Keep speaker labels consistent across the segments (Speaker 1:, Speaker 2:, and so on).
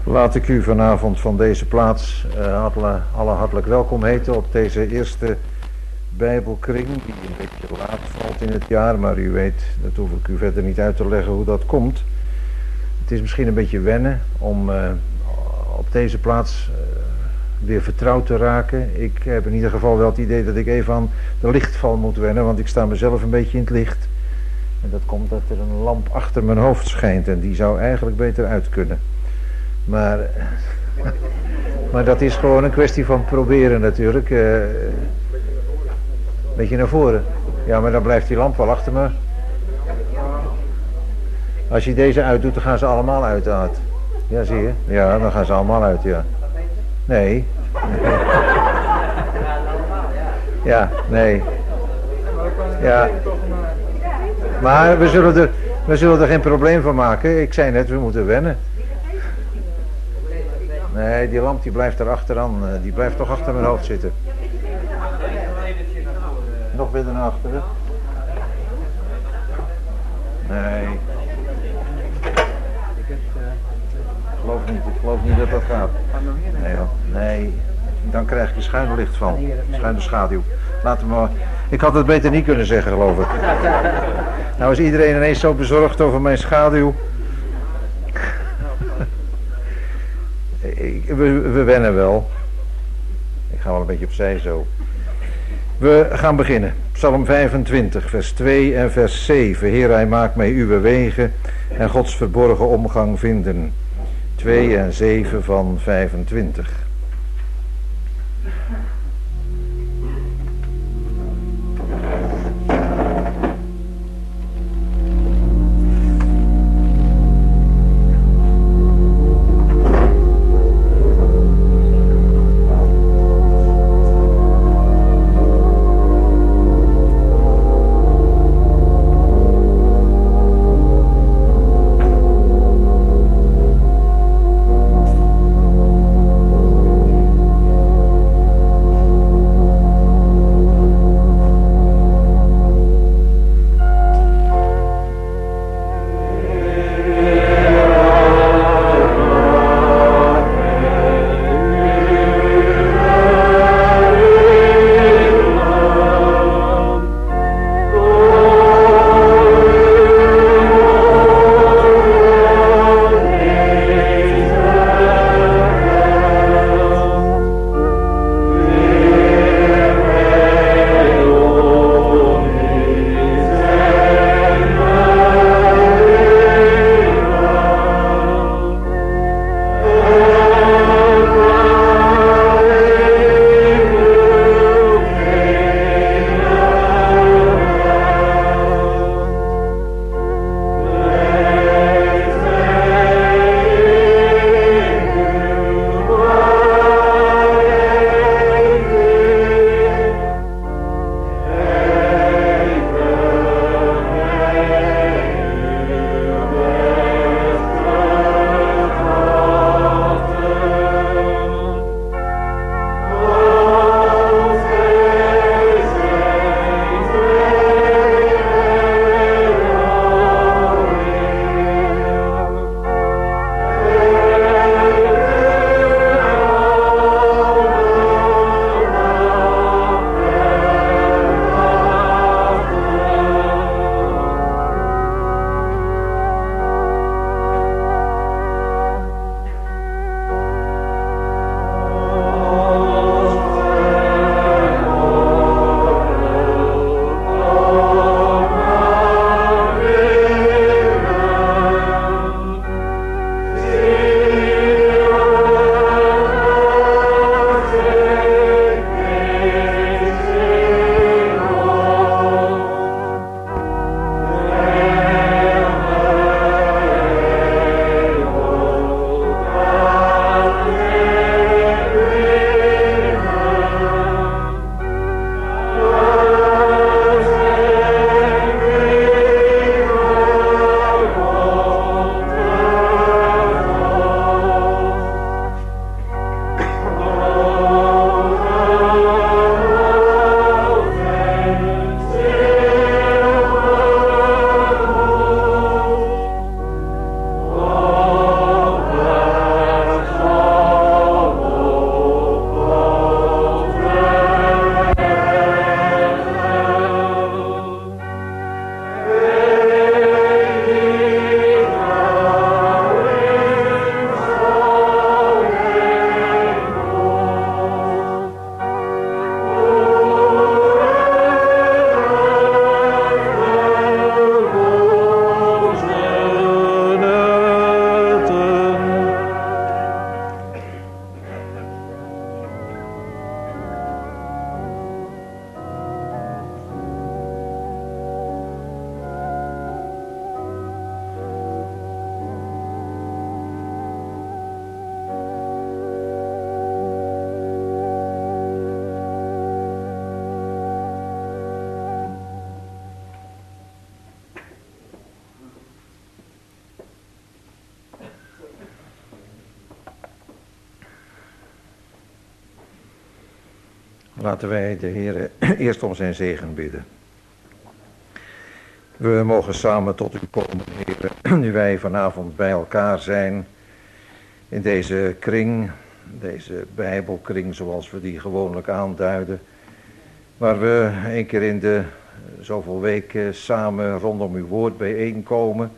Speaker 1: Laat ik u vanavond van deze plaats alle hartelijk welkom heten op deze eerste Bijbelkring, die een beetje laat valt in het jaar, maar u weet, dat hoef ik u verder niet uit te leggen hoe dat komt. Het is misschien een beetje wennen om op deze plaats weer vertrouwd te raken. Ik heb in ieder geval wel het idee dat ik even aan de lichtval moet wennen, want ik sta mezelf een beetje in het licht. En dat komt dat er een lamp achter mijn hoofd schijnt en die zou eigenlijk beter uit kunnen. Maar dat is gewoon een kwestie van proberen natuurlijk. Beetje naar voren. Ja, maar dan blijft die lamp wel achter me. Als je deze uitdoet, dan gaan ze allemaal uit, Aad. Ja, zie je? Ja, dan gaan ze allemaal uit, ja. Nee. Ja, nee. Ja. Maar we zullen er geen probleem van maken. Ik zei net, we moeten wennen. Nee, die lamp die blijft er achteraan. Die blijft toch achter mijn hoofd zitten. Nog verder naar achteren. Nee. Ik geloof niet dat dat gaat. Nee, nee. Dan krijg ik er schuine licht van. Schuine schaduw. Laat hem maar. Ik had het beter niet kunnen zeggen, geloof ik. Nou is iedereen ineens zo bezorgd over mijn schaduw. We wennen wel. Ik ga wel een beetje opzij zo. We gaan beginnen. Psalm 25, vers 2 en vers 7. Heer, hij maakt mij uw wegen en Gods verborgen omgang vinden. 2 en 7 van 25. Laten wij de Heer eerst om zijn zegen bidden. We mogen samen tot u komen, Heer, nu wij vanavond bij elkaar zijn in deze kring, deze Bijbelkring zoals we die gewoonlijk aanduiden, waar we een keer in de zoveel weken samen rondom uw woord bijeenkomen,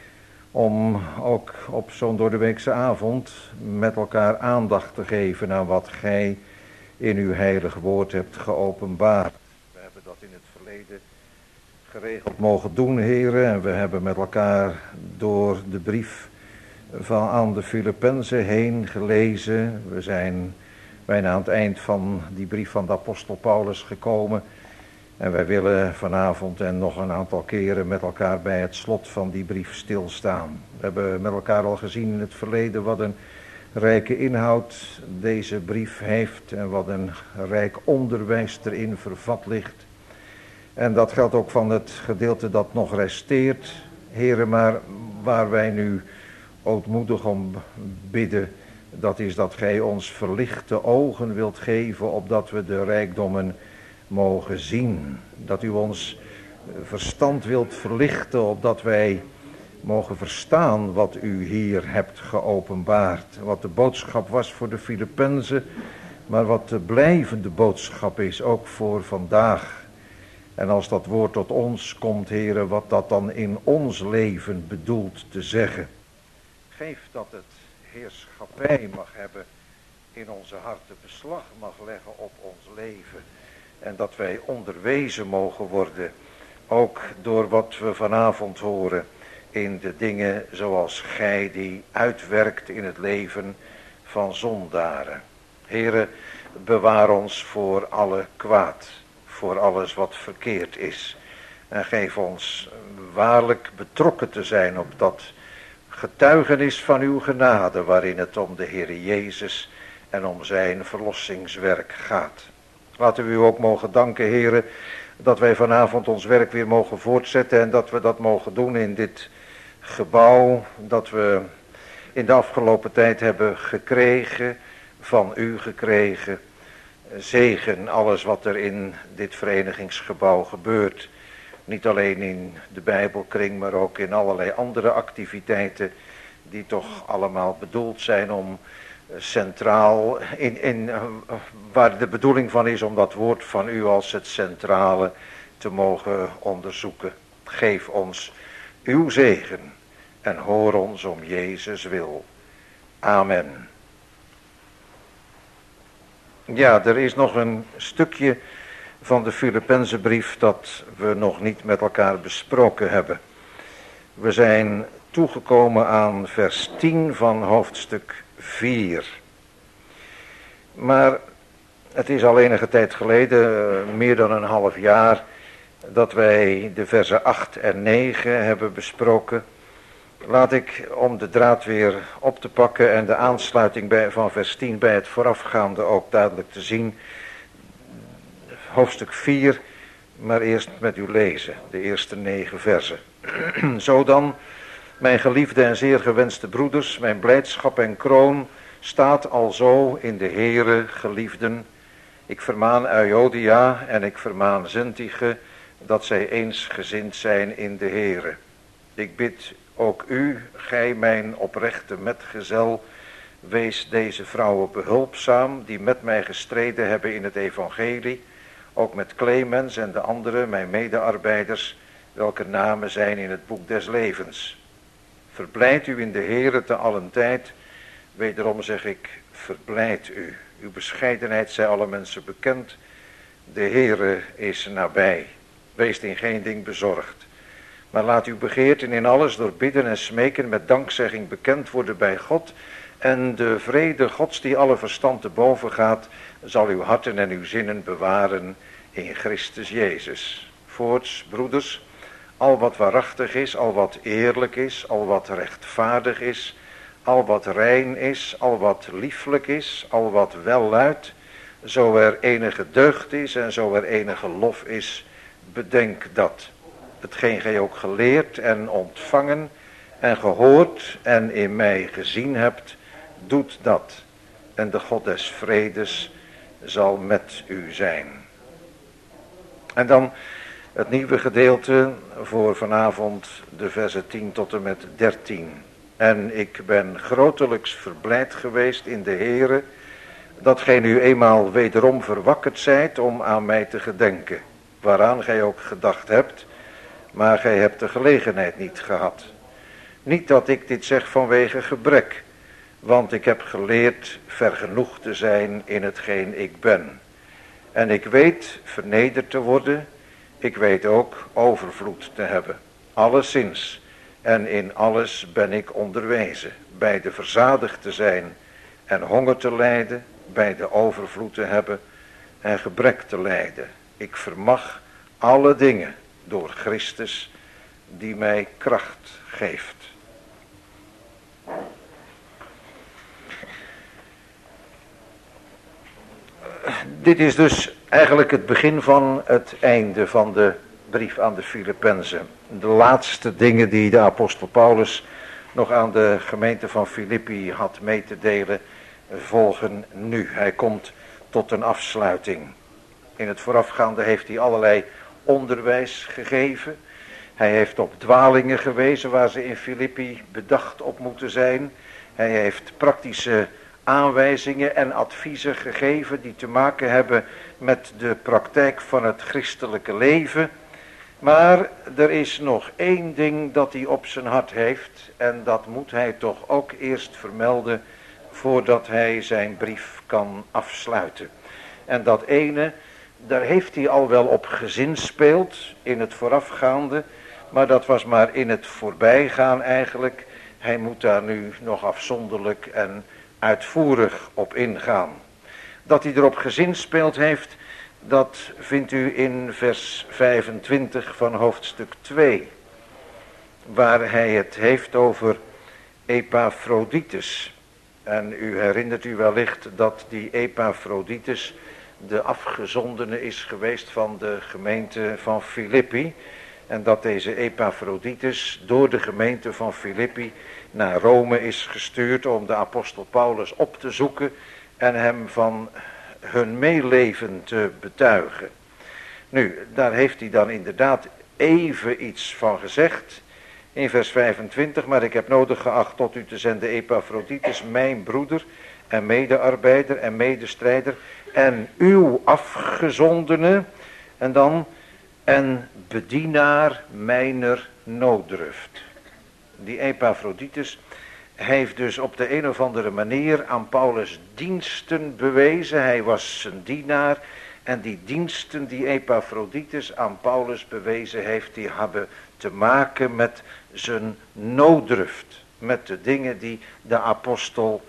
Speaker 1: om ook op zo'n doordeweekse avond met elkaar aandacht te geven aan wat gij in uw heilig woord hebt geopenbaard. We hebben dat in het verleden geregeld mogen doen, heren, en we hebben met elkaar door de brief van aan de Filippenzen heen gelezen. We zijn bijna aan het eind van die brief van de apostel Paulus gekomen. En wij willen vanavond en nog een aantal keren met elkaar bij het slot van die brief stilstaan. We hebben met elkaar al gezien in het verleden wat een rijke inhoud deze brief heeft en wat een rijk onderwijs erin vervat ligt. En dat geldt ook van het gedeelte dat nog resteert, heren, maar waar wij nu ootmoedig om bidden, dat is dat gij ons verlichte ogen wilt geven, opdat we de rijkdommen mogen zien. Dat u ons verstand wilt verlichten, opdat wij mogen verstaan wat u hier hebt geopenbaard. Wat de boodschap was voor de Filippenzen, maar wat de blijvende boodschap is, ook voor vandaag. En als dat woord tot ons komt, heren, wat dat dan in ons leven bedoelt te zeggen. Geef dat het heerschappij mag hebben in onze harten, beslag mag leggen op ons leven. En dat wij onderwezen mogen worden, ook door wat we vanavond horen, in de dingen zoals gij die uitwerkt in het leven van zondaren. Heere, bewaar ons voor alle kwaad, voor alles wat verkeerd is. En geef ons waarlijk betrokken te zijn op dat getuigenis van uw genade, waarin het om de Heere Jezus en om zijn verlossingswerk gaat. Laten we u ook mogen danken, Heere, dat wij vanavond ons werk weer mogen voortzetten en dat we dat mogen doen in dit gebouw dat we in de afgelopen tijd hebben gekregen, van u gekregen. Zegen alles wat er in dit verenigingsgebouw gebeurt. Niet alleen in de Bijbelkring, maar ook in allerlei andere activiteiten die toch allemaal bedoeld zijn om centraal, waar de bedoeling van is om dat woord van u als het centrale te mogen onderzoeken. Geef ons uw zegen en hoor ons om Jezus wil. Amen. Ja, er is nog een stukje van de Filippenzenbrief dat we nog niet met elkaar besproken hebben. We zijn toegekomen aan vers 10 van hoofdstuk 4. Maar het is al enige tijd geleden, meer dan een half jaar, dat wij de versen 8 en 9 hebben besproken. Laat ik, om de draad weer op te pakken en de aansluiting van vers 10 bij het voorafgaande ook duidelijk te zien. Hoofdstuk 4, maar eerst met u lezen, de eerste 9 versen. Zo dan, mijn geliefde en zeer gewenste broeders, mijn blijdschap en kroon staat alzo in de Heere, geliefden. Ik vermaan Euodia en ik vermaan Syntyche, dat zij eensgezind zijn in de Heere. Ik bid ook u, gij mijn oprechte metgezel, wees deze vrouwen behulpzaam, die met mij gestreden hebben in het evangelie, ook met Clemens en de anderen, mijn medearbeiders, welke namen zijn in het boek des levens. Verblijd u in de Heere te allen tijd, wederom zeg ik, verblijd u. Uw bescheidenheid zij alle mensen bekend, de Heere is nabij. Wees in geen ding bezorgd. Maar laat uw begeerten in alles door bidden en smeken met dankzegging bekend worden bij God. En de vrede Gods die alle verstand te boven gaat, zal uw harten en uw zinnen bewaren in Christus Jezus. Voorts, broeders, al wat waarachtig is, al wat eerlijk is, al wat rechtvaardig is, al wat rein is, al wat lieflijk is, al wat welluidt, zo er enige deugd is en zo er enige lof is, bedenk dat. Hetgeen gij ook geleerd en ontvangen en gehoord en in mij gezien hebt, doet dat. En de God des vredes zal met u zijn. En dan het nieuwe gedeelte voor vanavond, de versen 10 tot en met 13. En ik ben grotelijks verblijd geweest in de Heere, dat gij nu eenmaal wederom verwakkerd zijt om aan mij te gedenken, waaraan gij ook gedacht hebt, maar gij hebt de gelegenheid niet gehad. Niet dat ik dit zeg vanwege gebrek, want ik heb geleerd vergenoegd te zijn in hetgeen ik ben. En ik weet vernederd te worden, ik weet ook overvloed te hebben, alleszins. En in alles ben ik onderwezen, bij de verzadigd te zijn en honger te lijden, bij de overvloed te hebben en gebrek te lijden. Ik vermag alle dingen door Christus die mij kracht geeft. Dit is dus eigenlijk het begin van het einde van de brief aan de Filippenzen. De laatste dingen die de apostel Paulus nog aan de gemeente van Filippi had mee te delen, volgen nu. Hij komt tot een afsluiting. In het voorafgaande heeft hij allerlei onderwijs gegeven. Hij heeft op dwalingen gewezen waar ze in Filippi bedacht op moeten zijn. Hij heeft praktische aanwijzingen en adviezen gegeven die te maken hebben met de praktijk van het christelijke leven. Maar er is nog één ding dat hij op zijn hart heeft en dat moet hij toch ook eerst vermelden voordat hij zijn brief kan afsluiten. En dat ene, daar heeft hij al wel op gezinspeeld in het voorafgaande, maar dat was maar in het voorbijgaan eigenlijk. Hij moet daar nu nog afzonderlijk en uitvoerig op ingaan. Dat hij erop gezinspeeld heeft, dat vindt u in vers 25 van hoofdstuk 2. Waar hij het heeft over Epaphroditus. En u herinnert u wellicht dat die Epaphroditus de afgezondene is geweest van de gemeente van Filippi. En dat deze Epaphroditus door de gemeente van Filippi naar Rome is gestuurd om de apostel Paulus op te zoeken en hem van hun meeleven te betuigen. Nu, daar heeft hij dan inderdaad even iets van gezegd in vers 25, maar ik heb nodig geacht tot u te zenden Epaphroditus, mijn broeder en medearbeider en medestrijder en uw afgezondene, en dan en bedienaar mijner nooddruft. Die Epaphroditus heeft dus op de een of andere manier aan Paulus diensten bewezen. Hij was zijn dienaar en die diensten die Epaphroditus aan Paulus bewezen heeft, die hebben te maken met zijn nooddruft. Met de dingen die de apostel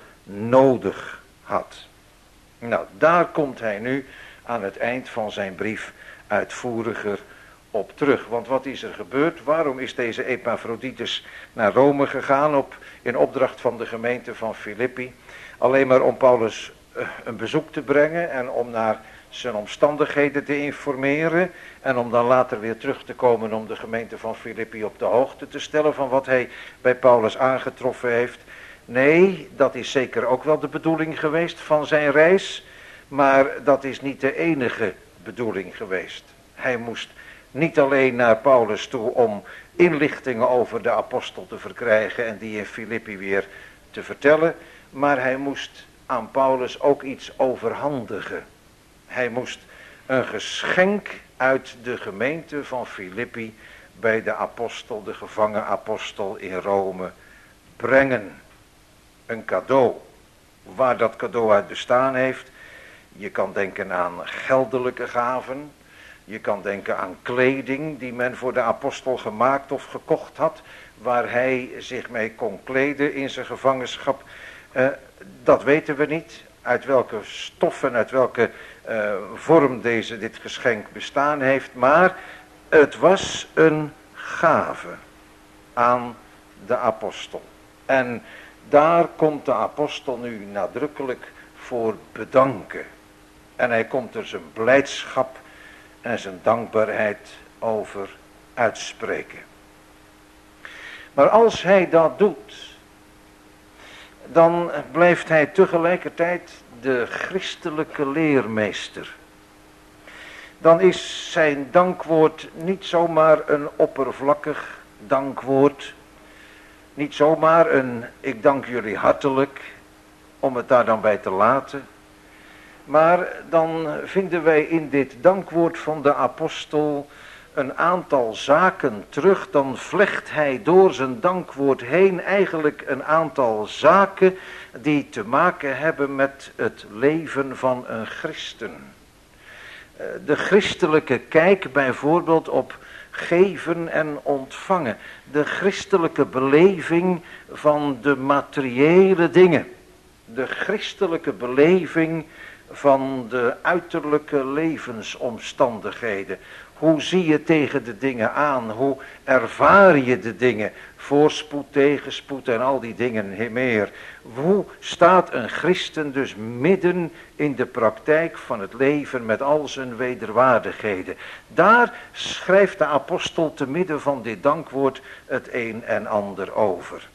Speaker 1: nodig had. Nou, daar komt hij nu aan het eind van zijn brief uitvoeriger op terug. Want wat is er gebeurd? Waarom is deze Epaphroditus naar Rome gegaan in opdracht van de gemeente van Filippi? Alleen maar om Paulus een bezoek te brengen en om naar zijn omstandigheden te informeren en om dan later weer terug te komen om de gemeente van Filippi op de hoogte te stellen van wat hij bij Paulus aangetroffen heeft. Nee, dat is zeker ook wel de bedoeling geweest van zijn reis, maar dat is niet de enige bedoeling geweest. Hij moest niet alleen naar Paulus toe om inlichtingen over de apostel te verkrijgen en die in Filippi weer te vertellen, maar hij moest aan Paulus ook iets overhandigen. Hij moest een geschenk uit de gemeente van Filippi bij de apostel, de gevangen apostel in Rome, brengen. Een cadeau. Waar dat cadeau uit bestaan heeft, je kan denken aan geldelijke gaven. Je kan denken aan kleding die men voor de apostel gemaakt of gekocht had, waar hij zich mee kon kleden in zijn gevangenschap. Dat weten we niet, uit welke stof en uit welke vorm dit geschenk bestaan heeft, maar het was een gave aan de apostel. En daar komt de apostel nu nadrukkelijk voor bedanken. En hij komt er zijn blijdschap en zijn dankbaarheid over uitspreken. Maar als hij dat doet, dan blijft hij tegelijkertijd de christelijke leermeester, dan is zijn dankwoord niet zomaar een oppervlakkig dankwoord, niet zomaar een ik dank jullie hartelijk, om het daar dan bij te laten. Maar dan vinden wij in dit dankwoord van de apostel een aantal zaken terug. Dan vlecht hij door zijn dankwoord heen eigenlijk een aantal zaken die te maken hebben met het leven van een christen. De christelijke kijk bijvoorbeeld op geven en ontvangen. De christelijke beleving van de materiële dingen. De christelijke beleving van de uiterlijke levensomstandigheden. Hoe zie je tegen de dingen aan? Hoe ervaar je de dingen? Voorspoed, tegenspoed en al die dingen meer. Hoe staat een christen dus midden in de praktijk van het leven met al zijn wederwaardigheden? Daar schrijft de apostel te midden van dit dankwoord het een en ander over.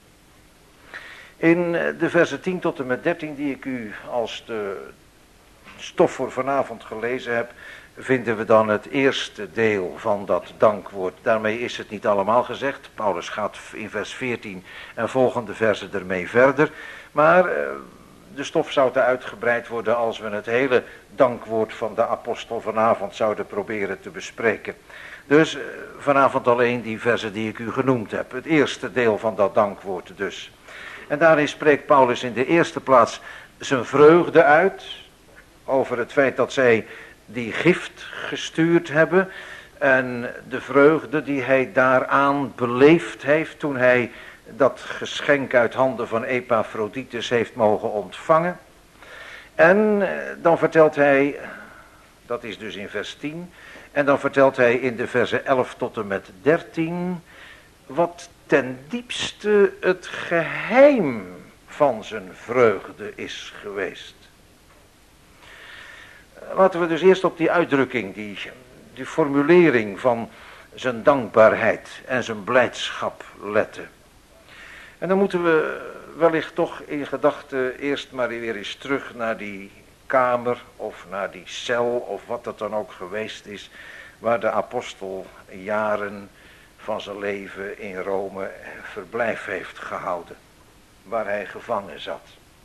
Speaker 1: In de versen 10 tot en met 13 die ik u als de stof voor vanavond gelezen heb, vinden we dan het eerste deel van dat dankwoord. Daarmee is het niet allemaal gezegd. Paulus gaat in vers 14 en volgende versen ermee verder. Maar de stof zou te uitgebreid worden als we het hele dankwoord van de apostel vanavond zouden proberen te bespreken. Dus vanavond alleen die versen die ik u genoemd heb. Het eerste deel van dat dankwoord dus. En daarin spreekt Paulus in de eerste plaats zijn vreugde uit over het feit dat zij die gift gestuurd hebben en de vreugde die hij daaraan beleefd heeft toen hij dat geschenk uit handen van Epaphroditus heeft mogen ontvangen. En dan vertelt hij, dat is dus in vers 10, en dan vertelt hij in de versen 11 tot en met 13 wat ten diepste het geheim van zijn vreugde is geweest. Laten we dus eerst op die uitdrukking, die formulering van zijn dankbaarheid en zijn blijdschap letten. En dan moeten we wellicht toch in gedachten eerst maar weer eens terug naar die kamer of naar die cel of wat het dan ook geweest is, waar de apostel jaren van zijn leven in Rome verblijf heeft gehouden, waar hij gevangen zat.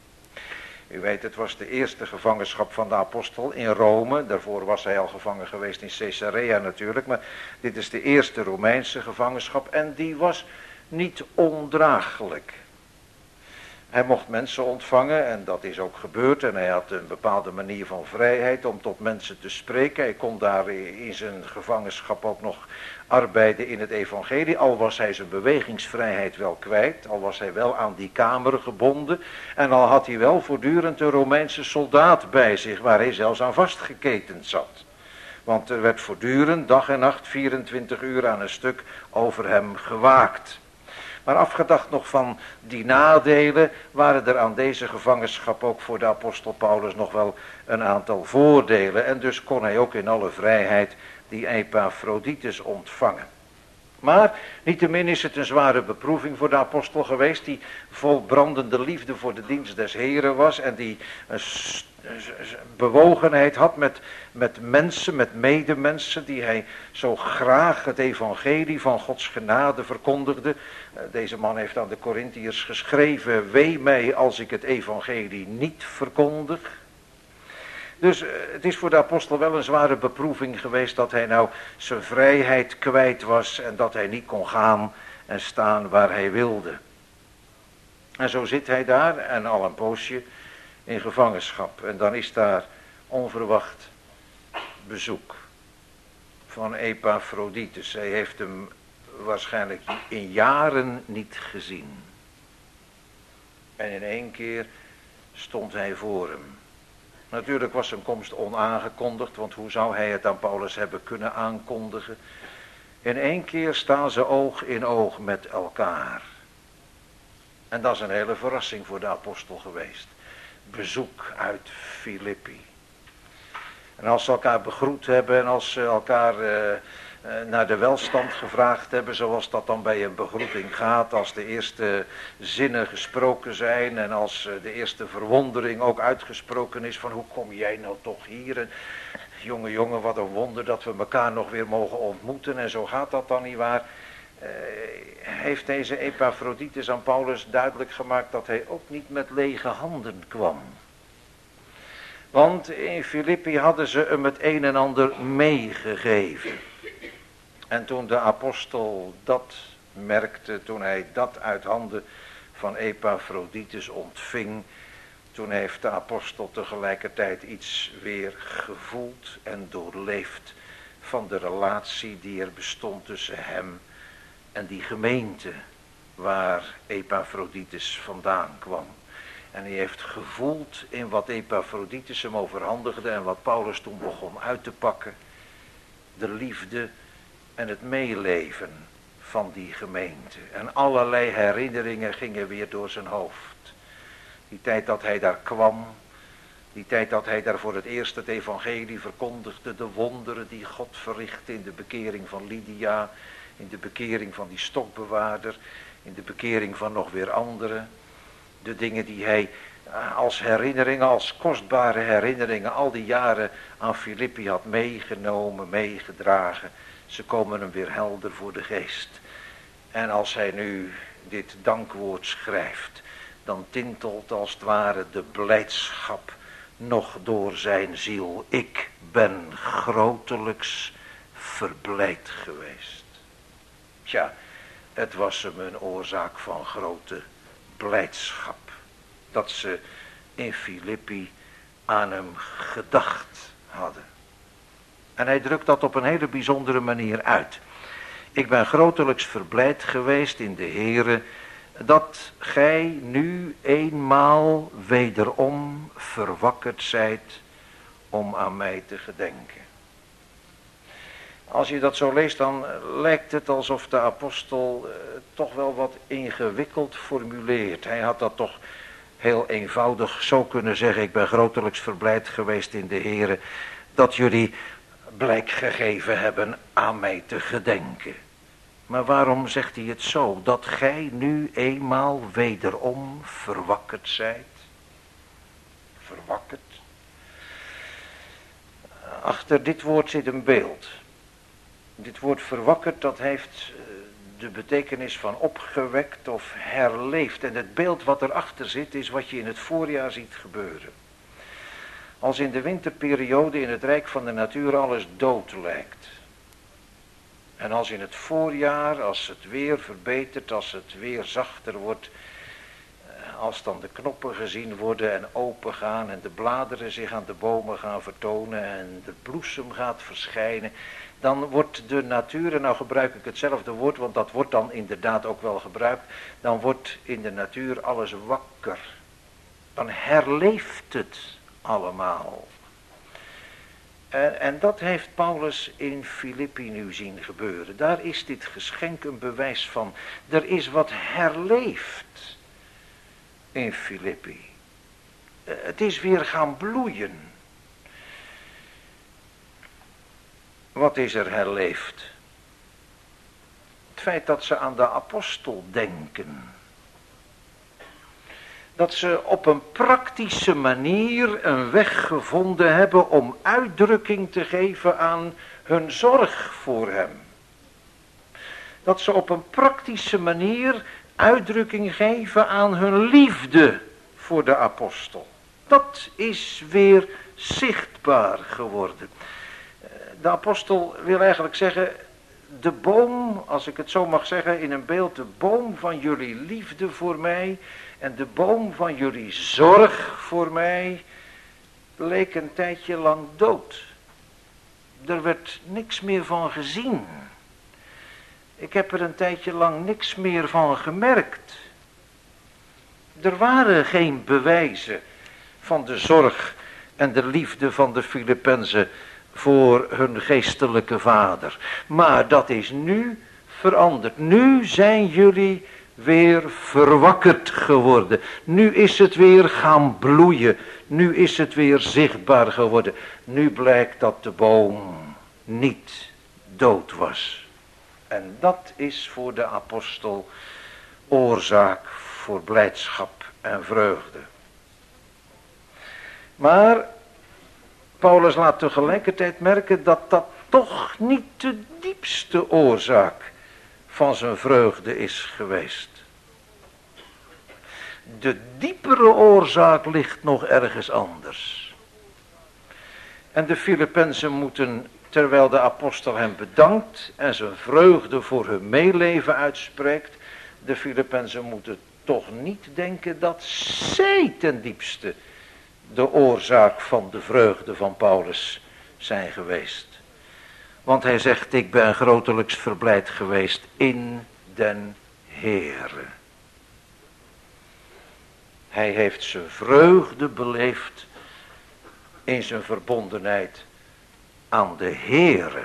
Speaker 1: U weet, het was de eerste gevangenschap van de apostel in Rome. Daarvoor was hij al gevangen geweest in Caesarea natuurlijk. Maar dit is de eerste Romeinse gevangenschap. En die was niet ondraaglijk. Hij mocht mensen ontvangen en dat is ook gebeurd. En hij had een bepaalde manier van vrijheid om tot mensen te spreken. Hij kon daar in zijn gevangenschap ook nog arbeiden in het evangelie. Al was hij zijn bewegingsvrijheid wel kwijt. Al was hij wel aan die kamer gebonden. En al had hij wel voortdurend een Romeinse soldaat bij zich waar hij zelfs aan vastgeketend zat. Want er werd voortdurend dag en nacht 24 uur aan een stuk over hem gewaakt. Maar afgedacht nog van die nadelen waren er aan deze gevangenschap ook voor de apostel Paulus nog wel een aantal voordelen. En dus kon hij ook in alle vrijheid die Epaphroditus ontvangen. Maar niettemin is het een zware beproeving voor de apostel geweest, die vol brandende liefde voor de dienst des Heren was en die een bewogenheid had met mensen, met medemensen, die hij zo graag het evangelie van Gods genade verkondigde. Deze man heeft aan de Korintiërs geschreven: wee mij als ik het evangelie niet verkondig. Dus het is voor de apostel wel een zware beproeving geweest dat hij nou zijn vrijheid kwijt was en dat hij niet kon gaan en staan waar hij wilde. En zo zit hij daar en al een poosje in gevangenschap. En dan is daar onverwacht bezoek van Epaphroditus. Hij heeft hem waarschijnlijk in jaren niet gezien. En in één keer stond hij voor hem. Natuurlijk was zijn komst onaangekondigd, want hoe zou hij het aan Paulus hebben kunnen aankondigen? In één keer staan ze oog in oog met elkaar. En dat is een hele verrassing voor de apostel geweest. Bezoek uit Filippi. En als ze elkaar begroet hebben en als ze elkaar naar de welstand gevraagd hebben, zoals dat dan bij een begroeting gaat, als de eerste zinnen gesproken zijn en als de eerste verwondering ook uitgesproken is van hoe kom jij nou toch hier? En, jongen, wat een wonder dat we elkaar nog weer mogen ontmoeten en zo gaat dat dan niet waar. Heeft deze Epaphroditus aan Paulus duidelijk gemaakt dat hij ook niet met lege handen kwam. Want in Filippi hadden ze hem het een en ander meegegeven. En toen de apostel dat merkte, toen hij dat uit handen van Epaphroditus ontving, toen heeft de apostel tegelijkertijd iets weer gevoeld en doorleefd van de relatie die er bestond tussen hem en die gemeente waar Epaphroditus vandaan kwam. En hij heeft gevoeld in wat Epaphroditus hem overhandigde en wat Paulus toen begon uit te pakken, de liefde en het meeleven van die gemeente. En allerlei herinneringen gingen weer door zijn hoofd. Die tijd dat hij daar kwam, die tijd dat hij daar voor het eerst het evangelie verkondigde, de wonderen die God verrichtte in de bekering van Lydia, in de bekering van die stokbewaarder, in de bekering van nog weer anderen. De dingen die hij als herinneringen, als kostbare herinneringen al die jaren aan Filippi had meegenomen, meegedragen. Ze komen hem weer helder voor de geest. En als hij nu dit dankwoord schrijft, dan tintelt als het ware de blijdschap nog door zijn ziel. Ik ben grotelijks verblijd geweest. Tja, het was hem een oorzaak van grote blijdschap dat ze in Filippi aan hem gedacht hadden. En hij drukt dat op een hele bijzondere manier uit. Ik ben grotelijks verblijd geweest in de Heere dat gij nu eenmaal wederom verwakkerd zijt om aan mij te gedenken. Als je dat zo leest, dan lijkt het alsof de apostel toch wel wat ingewikkeld formuleert. Hij had dat toch heel eenvoudig zo kunnen zeggen: ik ben grotelijks verblijd geweest in de Heere dat jullie blijk gegeven hebben aan mij te gedenken. Maar waarom zegt hij het zo? Dat gij nu eenmaal wederom verwakkerd zijt. Verwakkerd. Achter dit woord zit een beeld. Dit woord verwakkerd, dat heeft de betekenis van opgewekt of herleefd. En het beeld wat erachter zit is wat je in het voorjaar ziet gebeuren. Als in de winterperiode in het rijk van de natuur alles dood lijkt. En als in het voorjaar, als het weer verbetert, als het weer zachter wordt, als dan de knoppen gezien worden en opengaan en de bladeren zich aan de bomen gaan vertonen en de bloesem gaat verschijnen, dan wordt de natuur, en nou gebruik ik hetzelfde woord, want dat wordt dan inderdaad ook wel gebruikt, dan wordt in de natuur alles wakker. Dan herleeft het allemaal. En dat heeft Paulus in Filippi nu zien gebeuren. Daar is dit geschenk een bewijs van. Er is wat herleefd in Filippi. Het is weer gaan bloeien. Wat is er herleefd? Het feit dat ze aan de apostel denken. Dat ze op een praktische manier een weg gevonden hebben om uitdrukking te geven aan hun zorg voor hem. Dat ze op een praktische manier uitdrukking geven aan hun liefde voor de apostel. Dat is weer zichtbaar geworden. De apostel wil eigenlijk zeggen, de boom, als ik het zo mag zeggen in een beeld, de boom van jullie liefde voor mij en de boom van jullie zorg voor mij leek een tijdje lang dood. Er werd niks meer van gezien. Ik heb er een tijdje lang niks meer van gemerkt. Er waren geen bewijzen van de zorg en de liefde van de Filippenzen voor hun geestelijke vader. Maar dat is nu veranderd. Nu zijn jullie weer verwakkerd geworden. Nu is het weer gaan bloeien. Nu is het weer zichtbaar geworden. Nu blijkt dat de boom niet dood was. En dat is voor de apostel oorzaak voor blijdschap en vreugde. Maar Paulus laat tegelijkertijd merken dat dat toch niet de diepste oorzaak van zijn vreugde is geweest. De diepere oorzaak ligt nog ergens anders. En de Filippenzen moeten, terwijl de apostel hem bedankt en zijn vreugde voor hun meeleven uitspreekt, de Filippenzen moeten toch niet denken dat zij ten diepste de oorzaak van de vreugde van Paulus zijn geweest. Want hij zegt, ik ben grotelijks verblijd geweest in den Heere. Hij heeft zijn vreugde beleefd in zijn verbondenheid aan de Heere.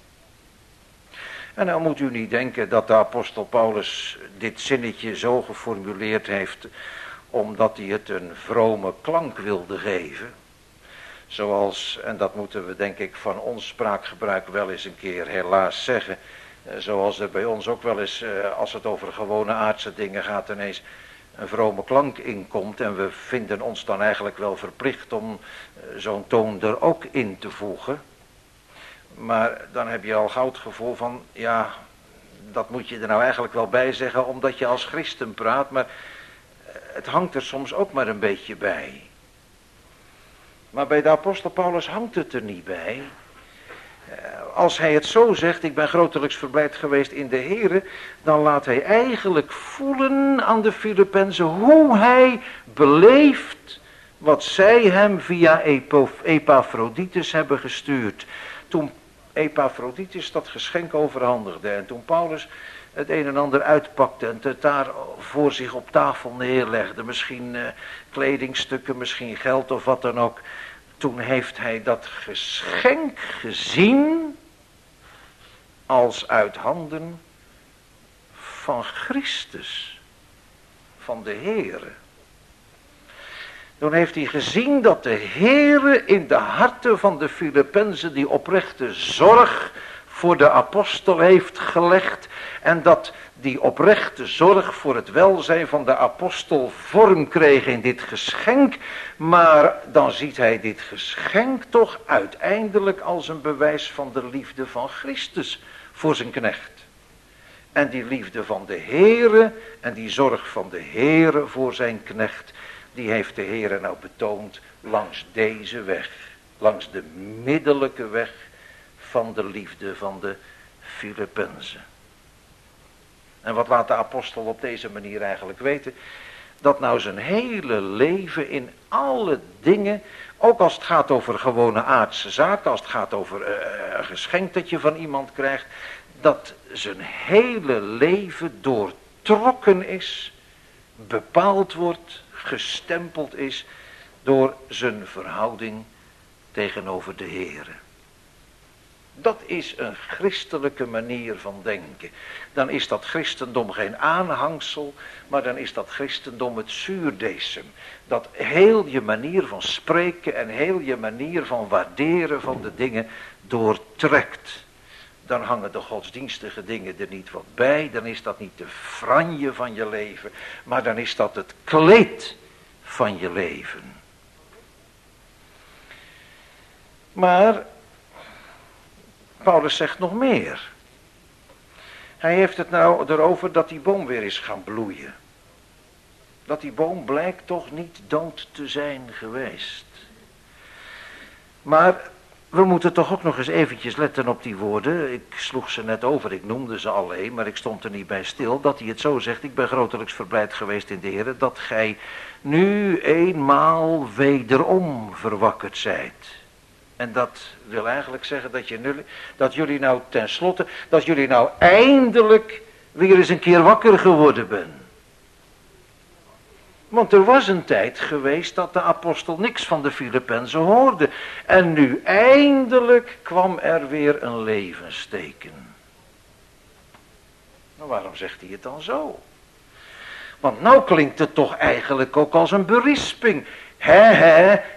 Speaker 1: En nou moet u niet denken dat de apostel Paulus dit zinnetje zo geformuleerd heeft omdat hij het een vrome klank wilde geven. Zoals, en dat moeten we denk ik van ons spraakgebruik wel eens een keer helaas zeggen, zoals er bij ons ook wel eens, als het over gewone aardse dingen gaat, ineens een vrome klank inkomt en we vinden ons dan eigenlijk wel verplicht om zo'n toon er ook in te voegen. Maar dan heb je al gauw het gevoel van, ja, dat moet je er nou eigenlijk wel bij zeggen omdat je als christen praat, maar het hangt er soms ook maar een beetje bij. Maar bij de apostel Paulus hangt het er niet bij. Als hij het zo zegt, ik ben grotelijks verblijd geweest in de Heere, dan laat hij eigenlijk voelen aan de Filippenzen hoe hij beleeft wat zij hem via Epaphroditus hebben gestuurd. Toen Epaphroditus dat geschenk overhandigde en toen Paulus het een en ander uitpakte en het daar voor zich op tafel neerlegde, misschien kledingstukken, misschien geld of wat dan ook. Toen heeft hij dat geschenk gezien als uit handen van Christus, van de Heere. Toen heeft hij gezien dat de Heere in de harten van de Filippenzen die oprechte zorg voor de apostel heeft gelegd en dat die oprechte zorg voor het welzijn van de apostel vorm kreeg in dit geschenk, maar dan ziet hij dit geschenk toch uiteindelijk als een bewijs van de liefde van Christus voor zijn knecht. En die liefde van de Heere en die zorg van de Heere voor zijn knecht, die heeft de Heere nou betoond langs deze weg, langs de middellijke weg van de liefde van de Filippenzen. En wat laat de apostel op deze manier eigenlijk weten? Dat nou zijn hele leven in alle dingen, ook als het gaat over gewone aardse zaken, als het gaat over een geschenk dat je van iemand krijgt, dat zijn hele leven doortrokken is, bepaald wordt, gestempeld is door zijn verhouding tegenover de Heere. Dat is een christelijke manier van denken. Dan is dat christendom geen aanhangsel, maar dan is dat christendom het zuurdesem. Dat heel je manier van spreken en heel je manier van waarderen van de dingen doortrekt. Dan hangen de godsdienstige dingen er niet wat bij, dan is dat niet de franje van je leven, maar dan is dat het kleed van je leven. Maar Paulus zegt nog meer. Hij heeft het nou erover dat die boom weer is gaan bloeien. Dat die boom blijkt toch niet dood te zijn geweest. Maar we moeten toch ook nog eens eventjes letten op die woorden. Ik sloeg ze net over, ik noemde ze alleen, maar ik stond er niet bij stil. Dat hij het zo zegt, ik ben grotelijks verblijd geweest in de Heer, dat gij nu eenmaal wederom verwakkerd zijt. En dat wil eigenlijk zeggen dat jullie nou tenslotte, dat jullie nou eindelijk weer eens een keer wakker geworden bent. Want er was een tijd geweest dat de apostel niks van de Filippenzen hoorde. En nu eindelijk kwam er weer een levensteken. Nou, waarom zegt hij het dan zo? Want nou klinkt het toch eigenlijk ook als een berisping.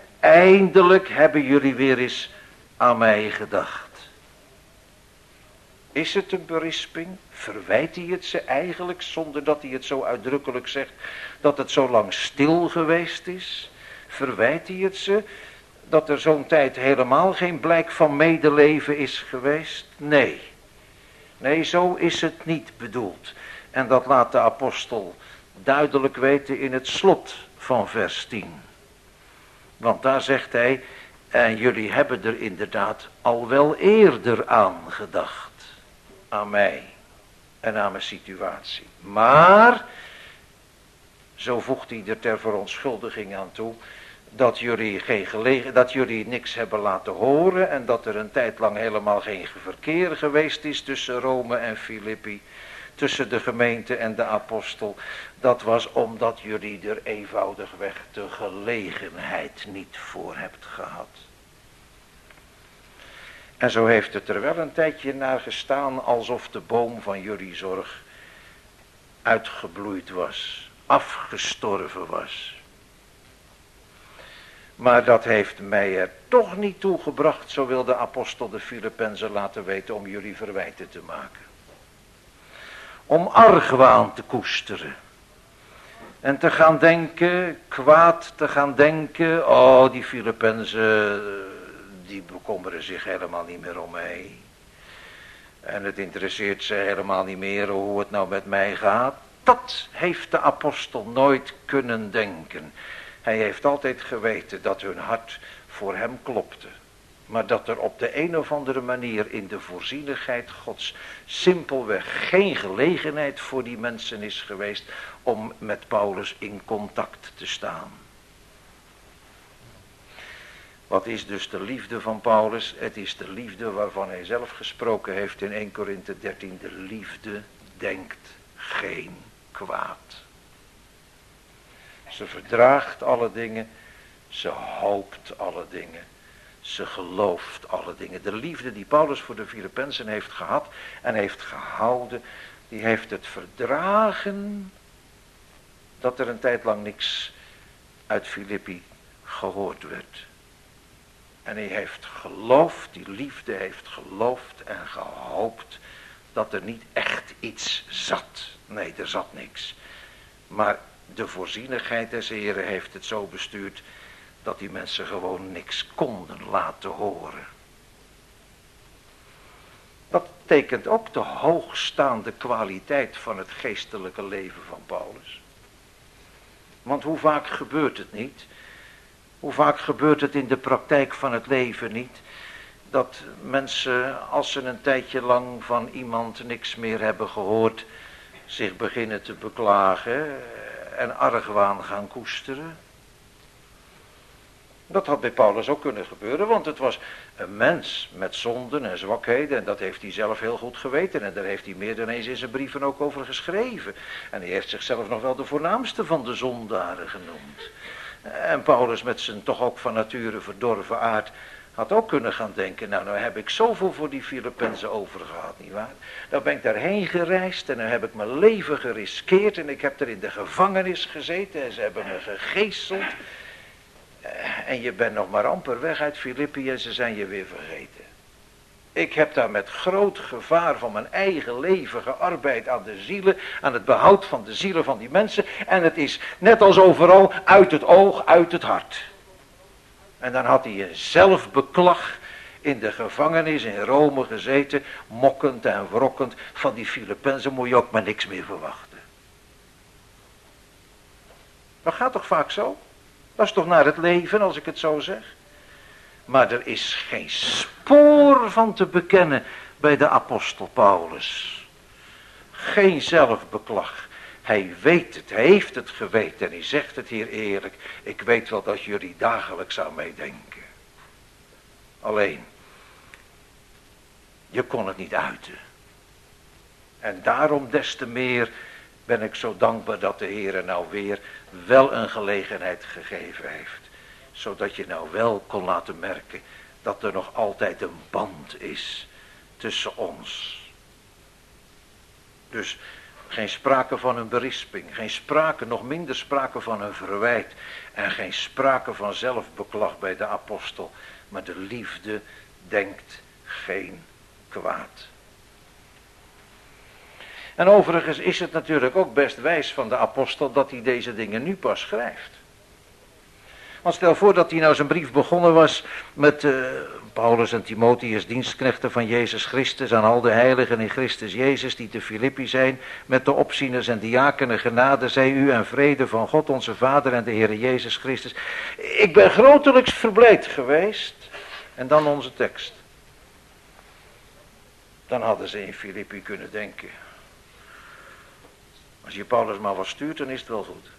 Speaker 1: Eindelijk hebben jullie weer eens aan mij gedacht.
Speaker 2: Is het een berisping? Verwijt hij het ze eigenlijk, zonder dat hij het zo uitdrukkelijk zegt, dat het zo lang stil geweest is? Verwijt hij het ze dat er zo'n tijd helemaal geen blijk van medeleven is geweest? Nee. Nee, zo is het niet bedoeld. En dat laat de apostel duidelijk weten in het slot van vers 10. Want daar zegt hij, en jullie hebben er inderdaad al wel eerder aan gedacht. Aan mij en aan mijn situatie. Maar, zo voegt hij er ter verontschuldiging aan toe, dat jullie niks hebben laten horen en dat er een tijd lang helemaal geen verkeer geweest is tussen Rome en Filippi, tussen de gemeente en de apostel. Dat was omdat jullie er eenvoudigweg de gelegenheid niet voor hebt gehad. En zo heeft het er wel een tijdje naar gestaan alsof de boom van jullie zorg uitgebloeid was, afgestorven was. Maar dat heeft mij er toch niet toe gebracht, zo wil de apostel de Filippenzen laten weten, om jullie verwijten te maken. Om argwaan te koesteren. En te gaan denken, kwaad te gaan denken, oh die Filippenzen, die bekommeren zich helemaal niet meer om mij. En het interesseert ze helemaal niet meer hoe het nou met mij gaat. Dat heeft de apostel nooit kunnen denken. Hij heeft altijd geweten dat hun hart voor hem klopte. Maar dat er op de een of andere manier in de voorzienigheid Gods simpelweg geen gelegenheid voor die mensen is geweest om met Paulus in contact te staan. Wat is dus de liefde van Paulus? Het is de liefde waarvan hij zelf gesproken heeft in 1 Korinthe 13. De liefde denkt geen kwaad. Ze verdraagt alle dingen. Ze hoopt alle dingen. Ze gelooft alle dingen. De liefde die Paulus voor de Filippenzen heeft gehad en heeft gehouden, die heeft het verdragen dat er een tijd lang niks uit Filippi gehoord werd. En hij heeft geloofd, die liefde heeft geloofd en gehoopt dat er niet echt iets zat. Nee, er zat niks. Maar de voorzienigheid des Heren heeft het zo bestuurd dat die mensen gewoon niks konden laten horen. Dat tekent ook de hoogstaande kwaliteit van het geestelijke leven van Paulus. Want hoe vaak gebeurt het niet? Hoe vaak gebeurt het in de praktijk van het leven niet? Dat mensen, als ze een tijdje lang van iemand niks meer hebben gehoord, zich beginnen te beklagen en argwaan gaan koesteren. Dat had bij Paulus ook kunnen gebeuren, want het was een mens met zonden en zwakheden. En dat heeft hij zelf heel goed geweten. En daar heeft hij meer dan eens in zijn brieven ook over geschreven. En hij heeft zichzelf nog wel de voornaamste van de zondaren genoemd. En Paulus met zijn toch ook van nature verdorven aard had ook kunnen gaan denken, nou heb ik zoveel voor die Filippenzen overgehad, nietwaar? Nou ben ik daarheen gereisd en dan heb ik mijn leven geriskeerd en ik heb er in de gevangenis gezeten en ze hebben me gegeeseld. En je bent nog maar amper weg uit Filippi en ze zijn je weer vergeten. Ik heb daar met groot gevaar van mijn eigen leven gearbeid aan de zielen, aan het behoud van de zielen van die mensen. En het is net als overal uit het oog, uit het hart. En dan had hij een zelfbeklag in de gevangenis in Rome gezeten, mokkend en wrokkend. Van die Filippenzen moet je ook maar niks meer verwachten. Dat gaat toch vaak zo? Dat is toch naar het leven, als ik het zo zeg? Maar er is geen spoor van te bekennen bij de apostel Paulus. Geen zelfbeklag. Hij weet het, hij heeft het geweten en hij zegt het hier eerlijk. Ik weet wel dat jullie dagelijks aan mij denken. Alleen, je kon het niet uiten. En daarom des te meer ben ik zo dankbaar dat de Heer nou weer wel een gelegenheid gegeven heeft. Zodat je nou wel kon laten merken dat er nog altijd een band is tussen ons. Dus geen sprake van een berisping, geen sprake, nog minder sprake van een verwijt en geen sprake van zelfbeklag bij de apostel, maar de liefde denkt geen kwaad. En overigens is het natuurlijk ook best wijs van de apostel dat hij deze dingen nu pas schrijft. Want stel voor dat hij nou zijn brief begonnen was met Paulus en Timotheus, dienstknechten van Jezus Christus, aan al de heiligen in Christus Jezus die te Filippi zijn, met de opzieners en diakenen, genade zij u en vrede van God onze Vader en de Heer Jezus Christus. Ik ben grotelijks verblijd geweest. En dan onze tekst. Dan hadden ze in Filippi kunnen denken, als je Paulus maar wat stuurt, dan is het wel goed.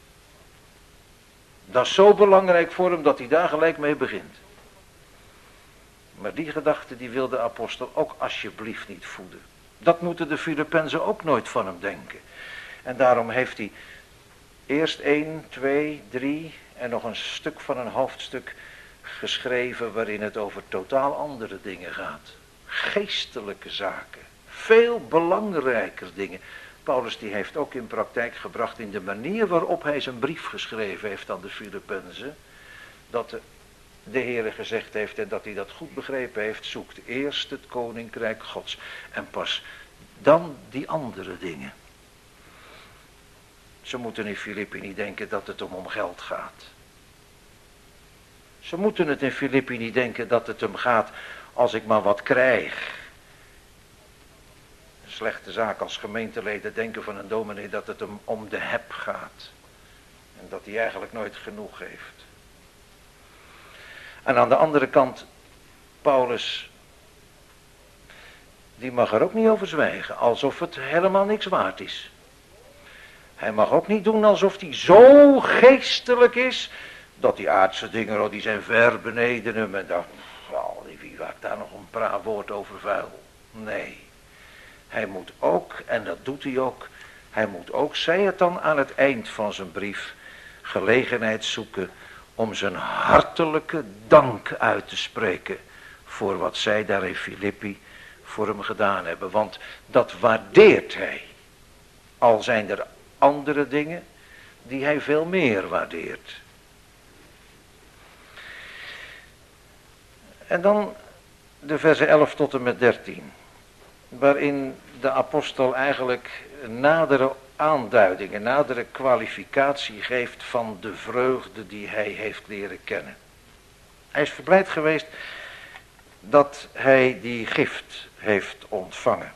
Speaker 2: Dat is zo belangrijk voor hem dat hij daar gelijk mee begint. Maar die gedachte die wil de apostel ook alsjeblieft niet voeden. Dat moeten de Filippenzen ook nooit van hem denken. En daarom heeft hij eerst 1, 2, 3 en nog een stuk van een hoofdstuk geschreven waarin het over totaal andere dingen gaat. Geestelijke zaken. Veel belangrijker dingen. Paulus die heeft ook in praktijk gebracht in de manier waarop hij zijn brief geschreven heeft aan de Filippenzen. Dat de Heere gezegd heeft en dat hij dat goed begrepen heeft. Zoekt eerst het koninkrijk Gods. En pas dan die andere dingen. Ze moeten in Filippi niet denken dat het om geld gaat. Ze moeten het in Filippi niet denken dat het hem gaat als ik maar wat krijg. Een slechte zaak als gemeenteleden denken van een dominee dat het hem om de heb gaat. En dat hij eigenlijk nooit genoeg heeft. En aan de andere kant, Paulus, die mag er ook niet over zwijgen, alsof het helemaal niks waard is. Hij mag ook niet doen alsof hij zo geestelijk is, dat die aardse dingen, die zijn ver beneden hem. En dan, wie maakt daar nog een praatwoord over vuil? Nee. Hij moet ook, en dat doet hij ook, hij moet ook, zei het dan aan het eind van zijn brief, gelegenheid zoeken om zijn hartelijke dank uit te spreken voor wat zij daar in Filippi voor hem gedaan hebben. Want dat waardeert hij. Al zijn er andere dingen die hij veel meer waardeert. En dan de versen 11 tot en met 13. Waarin de apostel eigenlijk nadere aanduidingen, nadere kwalificatie geeft van de vreugde die hij heeft leren kennen. Hij is verblijd geweest dat hij die gift heeft ontvangen.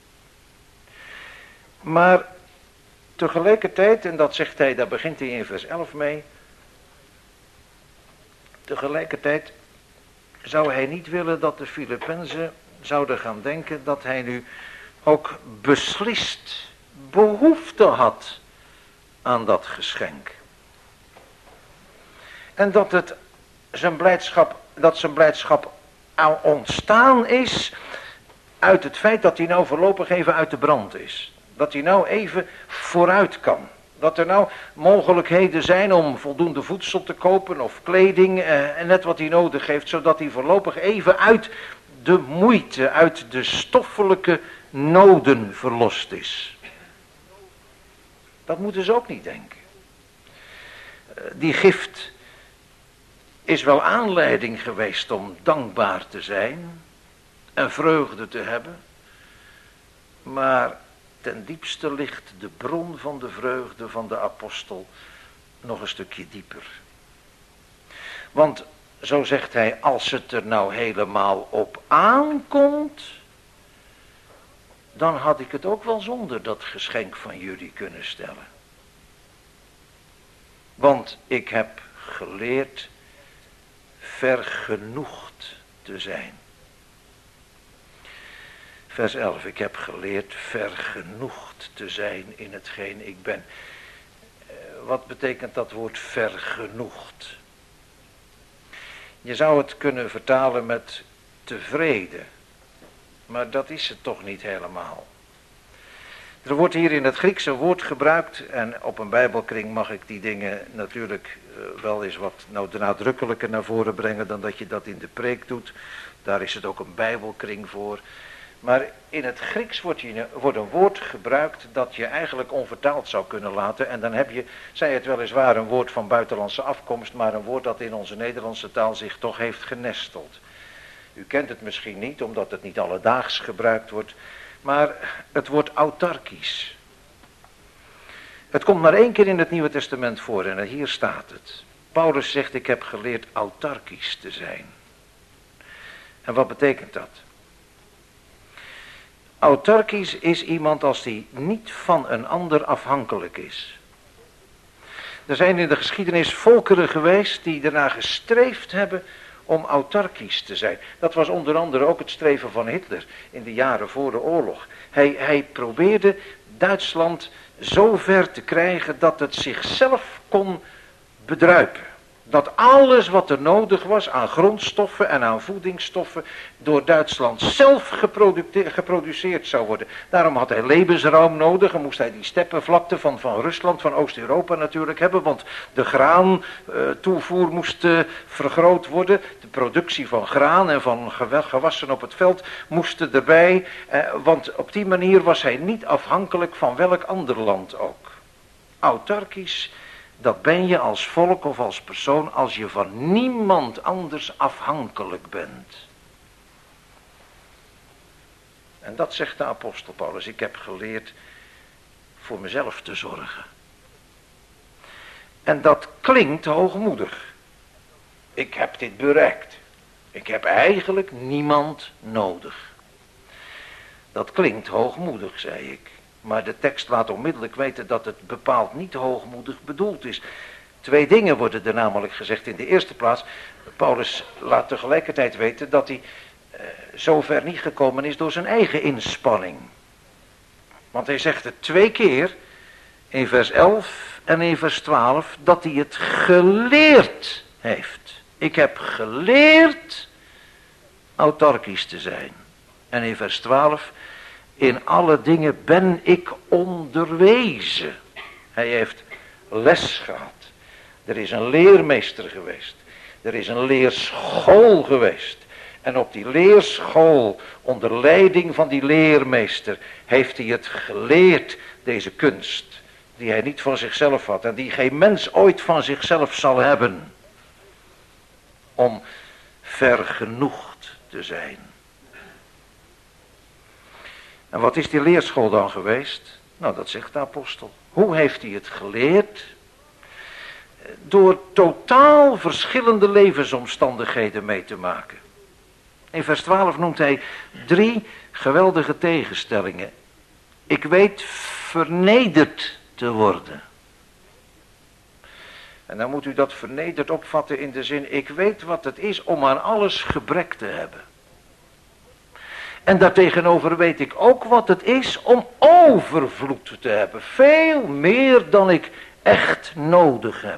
Speaker 2: Maar tegelijkertijd, en dat zegt hij, daar begint hij in vers 11 mee. Tegelijkertijd zou hij niet willen dat de Filippenzen zouden gaan denken dat hij nu ook beslist behoefte had aan dat geschenk. En dat zijn blijdschap ontstaan is uit het feit dat hij nou voorlopig even uit de brand is. Dat hij nou even vooruit kan. Dat er nou mogelijkheden zijn om voldoende voedsel te kopen of kleding en net wat hij nodig heeft, zodat hij voorlopig even uit de moeite, uit de stoffelijke noden verlost is. Dat moeten ze ook niet denken. Die gift is wel aanleiding geweest om dankbaar te zijn en vreugde te hebben, maar ten diepste ligt de bron van de vreugde van de apostel nog een stukje dieper. Want, zo zegt hij, als het er nou helemaal op aankomt, dan had ik het ook wel zonder dat geschenk van jullie kunnen stellen. Want ik heb geleerd vergenoegd te zijn. Vers 11, ik heb geleerd vergenoegd te zijn in hetgeen ik ben. Wat betekent dat woord vergenoegd? Je zou het kunnen vertalen met tevreden. Maar dat is het toch niet helemaal. Er wordt hier in het Grieks een woord gebruikt. En op een bijbelkring mag ik die dingen natuurlijk wel eens wat nadrukkelijker naar voren brengen dan dat je dat in de preek doet. Daar is het ook een bijbelkring voor. Maar in het Grieks wordt een woord gebruikt dat je eigenlijk onvertaald zou kunnen laten. En dan heb je, zij het weliswaar een woord van buitenlandse afkomst, maar een woord dat in onze Nederlandse taal zich toch heeft genesteld. U kent het misschien niet, omdat het niet alledaags gebruikt wordt. Maar het woord autarkisch. Het komt maar 1 keer in het Nieuwe Testament voor en hier staat het. Paulus zegt, ik heb geleerd autarkisch te zijn. En wat betekent dat? Autarkisch is iemand als die niet van een ander afhankelijk is. Er zijn in de geschiedenis volkeren geweest die ernaar gestreefd hebben om autarkisch te zijn. Dat was onder andere ook het streven van Hitler in de jaren voor de oorlog. Hij probeerde Duitsland zo ver te krijgen dat het zichzelf kon bedruipen. Dat alles wat er nodig was aan grondstoffen en aan voedingsstoffen door Duitsland zelf geproduceerd zou worden. Daarom had hij levensruim nodig en moest hij die steppenvlakte van Rusland, van Oost-Europa natuurlijk hebben. Want de graantoevoer moest vergroot worden. De productie van graan en van gewassen op het veld moesten erbij. Want op die manier was hij niet afhankelijk van welk ander land ook. Autarkisch. Dat ben je als volk of als persoon als je van niemand anders afhankelijk bent. En dat zegt de apostel Paulus. Ik heb geleerd voor mezelf te zorgen. En dat klinkt hoogmoedig. Ik heb dit bereikt. Ik heb eigenlijk niemand nodig. Dat klinkt hoogmoedig, zei ik. Maar de tekst laat onmiddellijk weten dat het bepaald niet hoogmoedig bedoeld is. 2 dingen worden er namelijk gezegd. In de eerste plaats, Paulus laat tegelijkertijd weten dat hij zover niet gekomen is door zijn eigen inspanning. Want hij zegt het 2 keer, in vers 11 en in vers 12, dat hij het geleerd heeft. Ik heb geleerd autarkisch te zijn. En in vers 12... in alle dingen ben ik onderwezen. Hij heeft les gehad. Er is een leermeester geweest. Er is een leerschool geweest. En op die leerschool, onder leiding van die leermeester, heeft hij het geleerd, deze kunst. Die hij niet van zichzelf had en die geen mens ooit van zichzelf zal hebben. Om vergenoegd te zijn. En wat is die leerschool dan geweest? Nou, dat zegt de apostel. Hoe heeft hij het geleerd? Door totaal verschillende levensomstandigheden mee te maken. In vers 12 noemt hij 3 geweldige tegenstellingen. Ik weet vernederd te worden. En dan moet u dat vernederd opvatten in de zin, ik weet wat het is om aan alles gebrek te hebben. En daartegenover weet ik ook wat het is om overvloed te hebben. Veel meer dan ik echt nodig heb.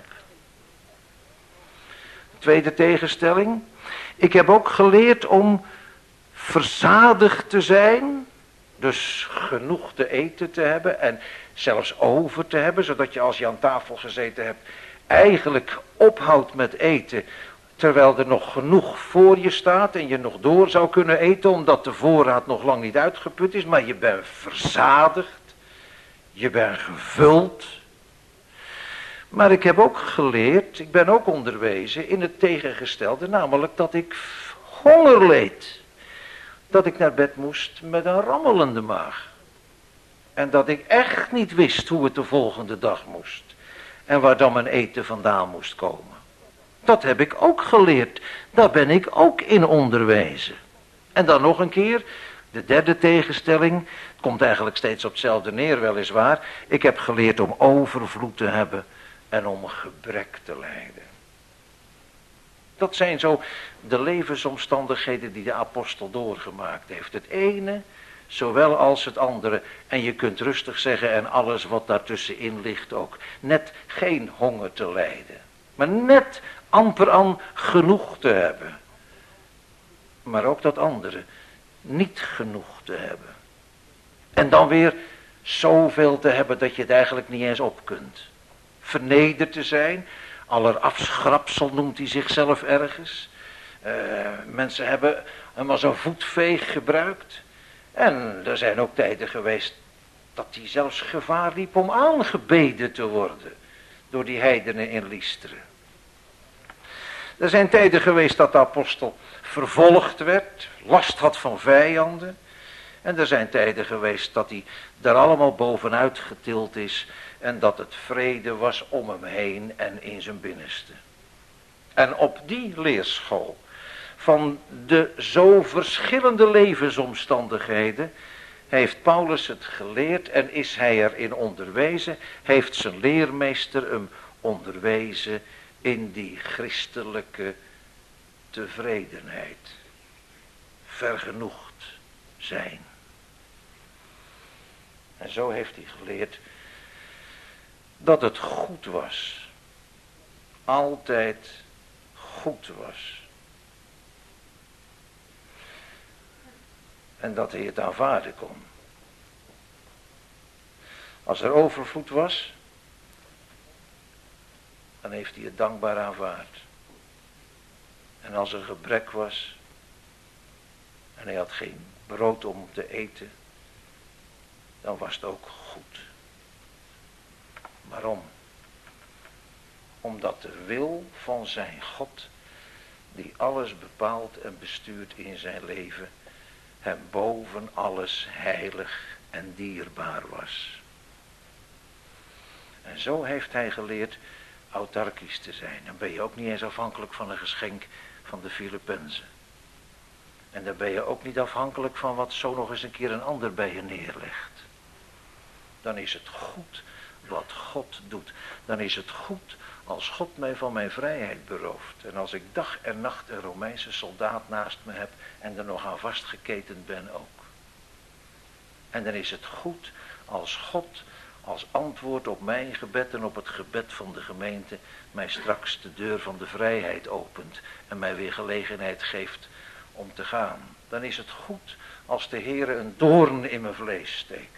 Speaker 2: Tweede tegenstelling. Ik heb ook geleerd om verzadigd te zijn. Dus genoeg te eten te hebben en zelfs over te hebben. Zodat je als je aan tafel gezeten hebt eigenlijk ophoudt met eten. Terwijl er nog genoeg voor je staat en je nog door zou kunnen eten, omdat de voorraad nog lang niet uitgeput is. Maar je bent verzadigd, je bent gevuld. Maar ik heb ook geleerd, ik ben ook onderwezen in het tegengestelde, namelijk dat ik honger leed. Dat ik naar bed moest met een rammelende maag. En dat ik echt niet wist hoe het de volgende dag moest. En waar dan mijn eten vandaan moest komen. Dat heb ik ook geleerd. Daar ben ik ook in onderwezen. En dan nog een keer, de derde tegenstelling. Het komt eigenlijk steeds op hetzelfde neer weliswaar. Ik heb geleerd om overvloed te hebben en om gebrek te lijden. Dat zijn zo de levensomstandigheden die de apostel doorgemaakt heeft. Het ene, zowel als het andere. En je kunt rustig zeggen, en alles wat daartussenin ligt ook. Net geen honger te lijden. Maar net amper aan genoeg te hebben. Maar ook dat andere, niet genoeg te hebben. En dan weer zoveel te hebben dat je het eigenlijk niet eens op kunt. Vernederd te zijn, allerafschrapsel noemt hij zichzelf ergens. Mensen hebben hem als een voetveeg gebruikt. En er zijn ook tijden geweest dat hij zelfs gevaar liep om aangebeden te worden. Door die heidenen in Lystra. Er zijn tijden geweest dat de apostel vervolgd werd, last had van vijanden. En er zijn tijden geweest dat hij daar allemaal bovenuit getild is en dat het vrede was om hem heen en in zijn binnenste. En op die leerschool van de zo verschillende levensomstandigheden heeft Paulus het geleerd en is hij erin onderwezen, heeft zijn leermeester hem onderwezen in die christelijke tevredenheid, vergenoegd zijn. En zo heeft hij geleerd dat het goed was, altijd goed was. En dat hij het aanvaarden kon. Als er overvloed was, dan heeft hij het dankbaar aanvaard. En als er gebrek was, en hij had geen brood om te eten, dan was het ook goed. Waarom? Omdat de wil van zijn God, die alles bepaalt en bestuurt in zijn leven, hem boven alles heilig en dierbaar was. En zo heeft hij geleerd autarkisch te zijn. Dan ben je ook niet eens afhankelijk van een geschenk van de Filippenzen. En dan ben je ook niet afhankelijk van wat zo nog eens een keer een ander bij je neerlegt. Dan is het goed wat God doet. Dan is het goed als God mij van mijn vrijheid berooft. En als ik dag en nacht een Romeinse soldaat naast me heb en er nog aan vastgeketend ben ook. En dan is het goed als God als antwoord op mijn gebed en op het gebed van de gemeente mij straks de deur van de vrijheid opent en mij weer gelegenheid geeft om te gaan. Dan is het goed als de Heere een doorn in mijn vlees steekt.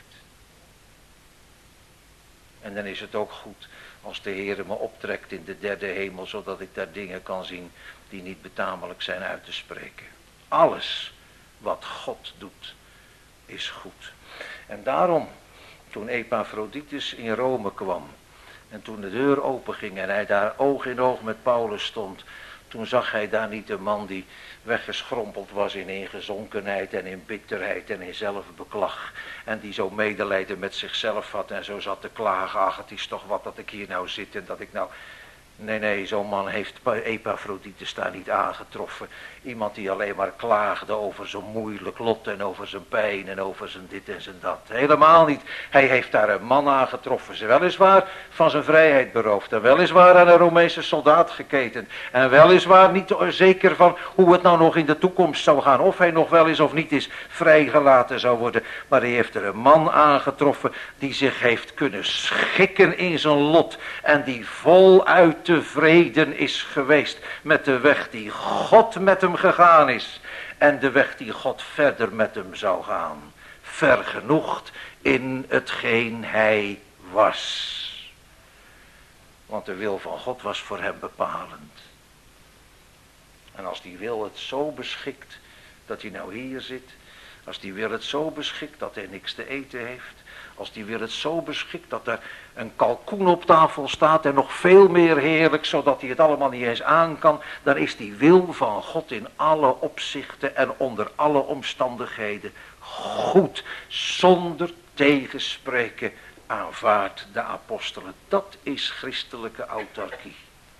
Speaker 2: En dan is het ook goed als de Heere me optrekt in de derde hemel, zodat ik daar dingen kan zien die niet betamelijk zijn uit te spreken. Alles wat God doet is goed. En daarom, toen Epaphroditus in Rome kwam en toen de deur openging en hij daar oog in oog met Paulus stond, toen zag hij daar niet een man die weggeschrompeld was in ingezonkenheid en in bitterheid en in zelfbeklag. En die zo medelijden met zichzelf had en zo zat te klagen. Ach, het is toch wat dat ik hier nou zit en dat ik nou... Nee, zo'n man heeft Epaphroditus daar niet aangetroffen. Iemand die alleen maar klaagde over zijn moeilijk lot en over zijn pijn en over zijn dit en zijn dat. Helemaal niet. Hij heeft daar een man aangetroffen. Weliswaar van zijn vrijheid beroofd. En weliswaar aan een Romeinse soldaat geketend. En weliswaar niet zeker van hoe het nou nog in de toekomst zou gaan. Of hij nog wel is of niet is vrijgelaten zou worden. Maar hij heeft er een man aangetroffen die zich heeft kunnen schikken in zijn lot. En die voluit tevreden is geweest met de weg die God met hem gegaan is. En de weg die God verder met hem zou gaan. Vergenoegd in hetgeen hij was. Want de wil van God was voor hem bepalend. En als die wil het zo beschikt dat hij nou hier zit. Als die wil het zo beschikt dat hij niks te eten heeft. Als die wil het zo beschikt dat er een kalkoen op tafel staat en nog veel meer heerlijk, zodat hij het allemaal niet eens aan kan, dan is die wil van God in alle opzichten en onder alle omstandigheden goed. Zonder tegenspreken aanvaardt de apostelen. Dat is christelijke autarkie.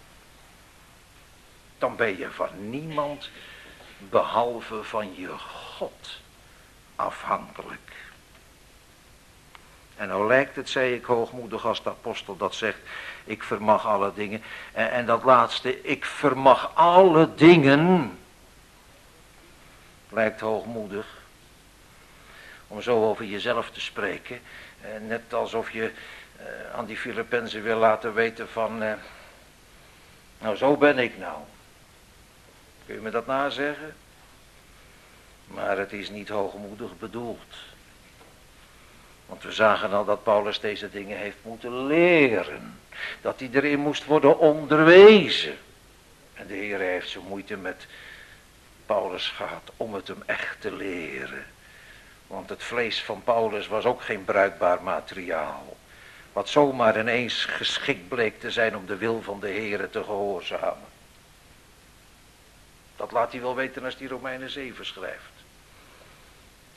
Speaker 2: Dan ben je van niemand behalve van je God afhankelijk. En nou lijkt het, zei ik hoogmoedig als de apostel dat zegt, ik vermag alle dingen. En dat laatste, ik vermag alle dingen, lijkt hoogmoedig. Om zo over jezelf te spreken. Net alsof je aan die Filippenzen wil laten weten van, nou zo ben ik nou. Kun je me dat nazeggen? Maar het is niet hoogmoedig bedoeld. Want we zagen al dat Paulus deze dingen heeft moeten leren. Dat hij erin moest worden onderwezen. En de Heer heeft zo moeite met Paulus gehad om het hem echt te leren. Want het vlees van Paulus was ook geen bruikbaar materiaal. Wat zomaar ineens geschikt bleek te zijn om de wil van de Heer te gehoorzamen. Dat laat hij wel weten als hij Romeinen 7 schrijft.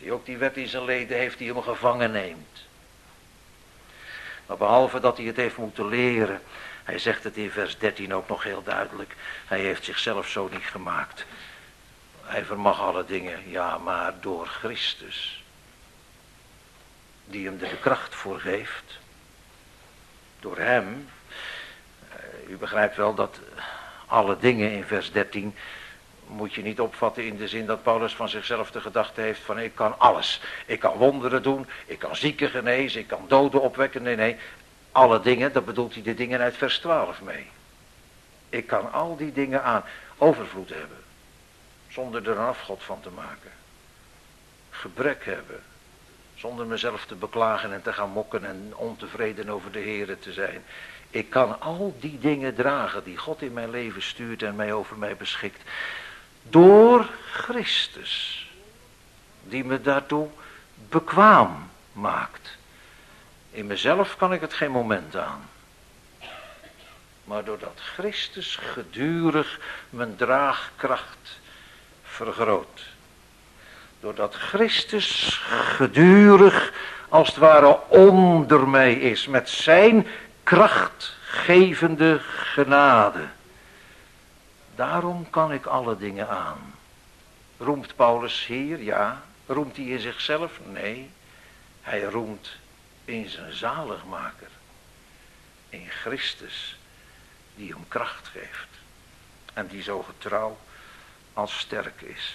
Speaker 2: Die ook die wet in zijn leden heeft die hem gevangen neemt. Maar behalve dat hij het heeft moeten leren, hij zegt het in vers 13 ook nog heel duidelijk, hij heeft zichzelf zo niet gemaakt. Hij vermag alle dingen, ja, maar door Christus, die hem er de kracht voor geeft. Door hem, u begrijpt wel dat alle dingen in vers 13 moet je niet opvatten in de zin dat Paulus van zichzelf de gedachte heeft van ik kan alles. Ik kan wonderen doen, ik kan zieken genezen, ik kan doden opwekken. Nee, alle dingen, dat bedoelt hij de dingen uit vers 12 mee. Ik kan al die dingen aan overvloed hebben, zonder er een afgod van te maken. Gebrek hebben, zonder mezelf te beklagen en te gaan mokken en ontevreden over de Here te zijn. Ik kan al die dingen dragen die God in mijn leven stuurt en over mij beschikt. Door Christus, die me daartoe bekwaam maakt. In mezelf kan ik het geen moment aan. Maar doordat Christus gedurig mijn draagkracht vergroot. Doordat Christus gedurig als het ware onder mij is met zijn krachtgevende genade. Daarom kan ik alle dingen aan. Roemt Paulus hier? Ja. Roemt hij in zichzelf? Nee. Hij roemt in zijn zaligmaker. In Christus, die hem kracht geeft. En die zo getrouw als sterk is.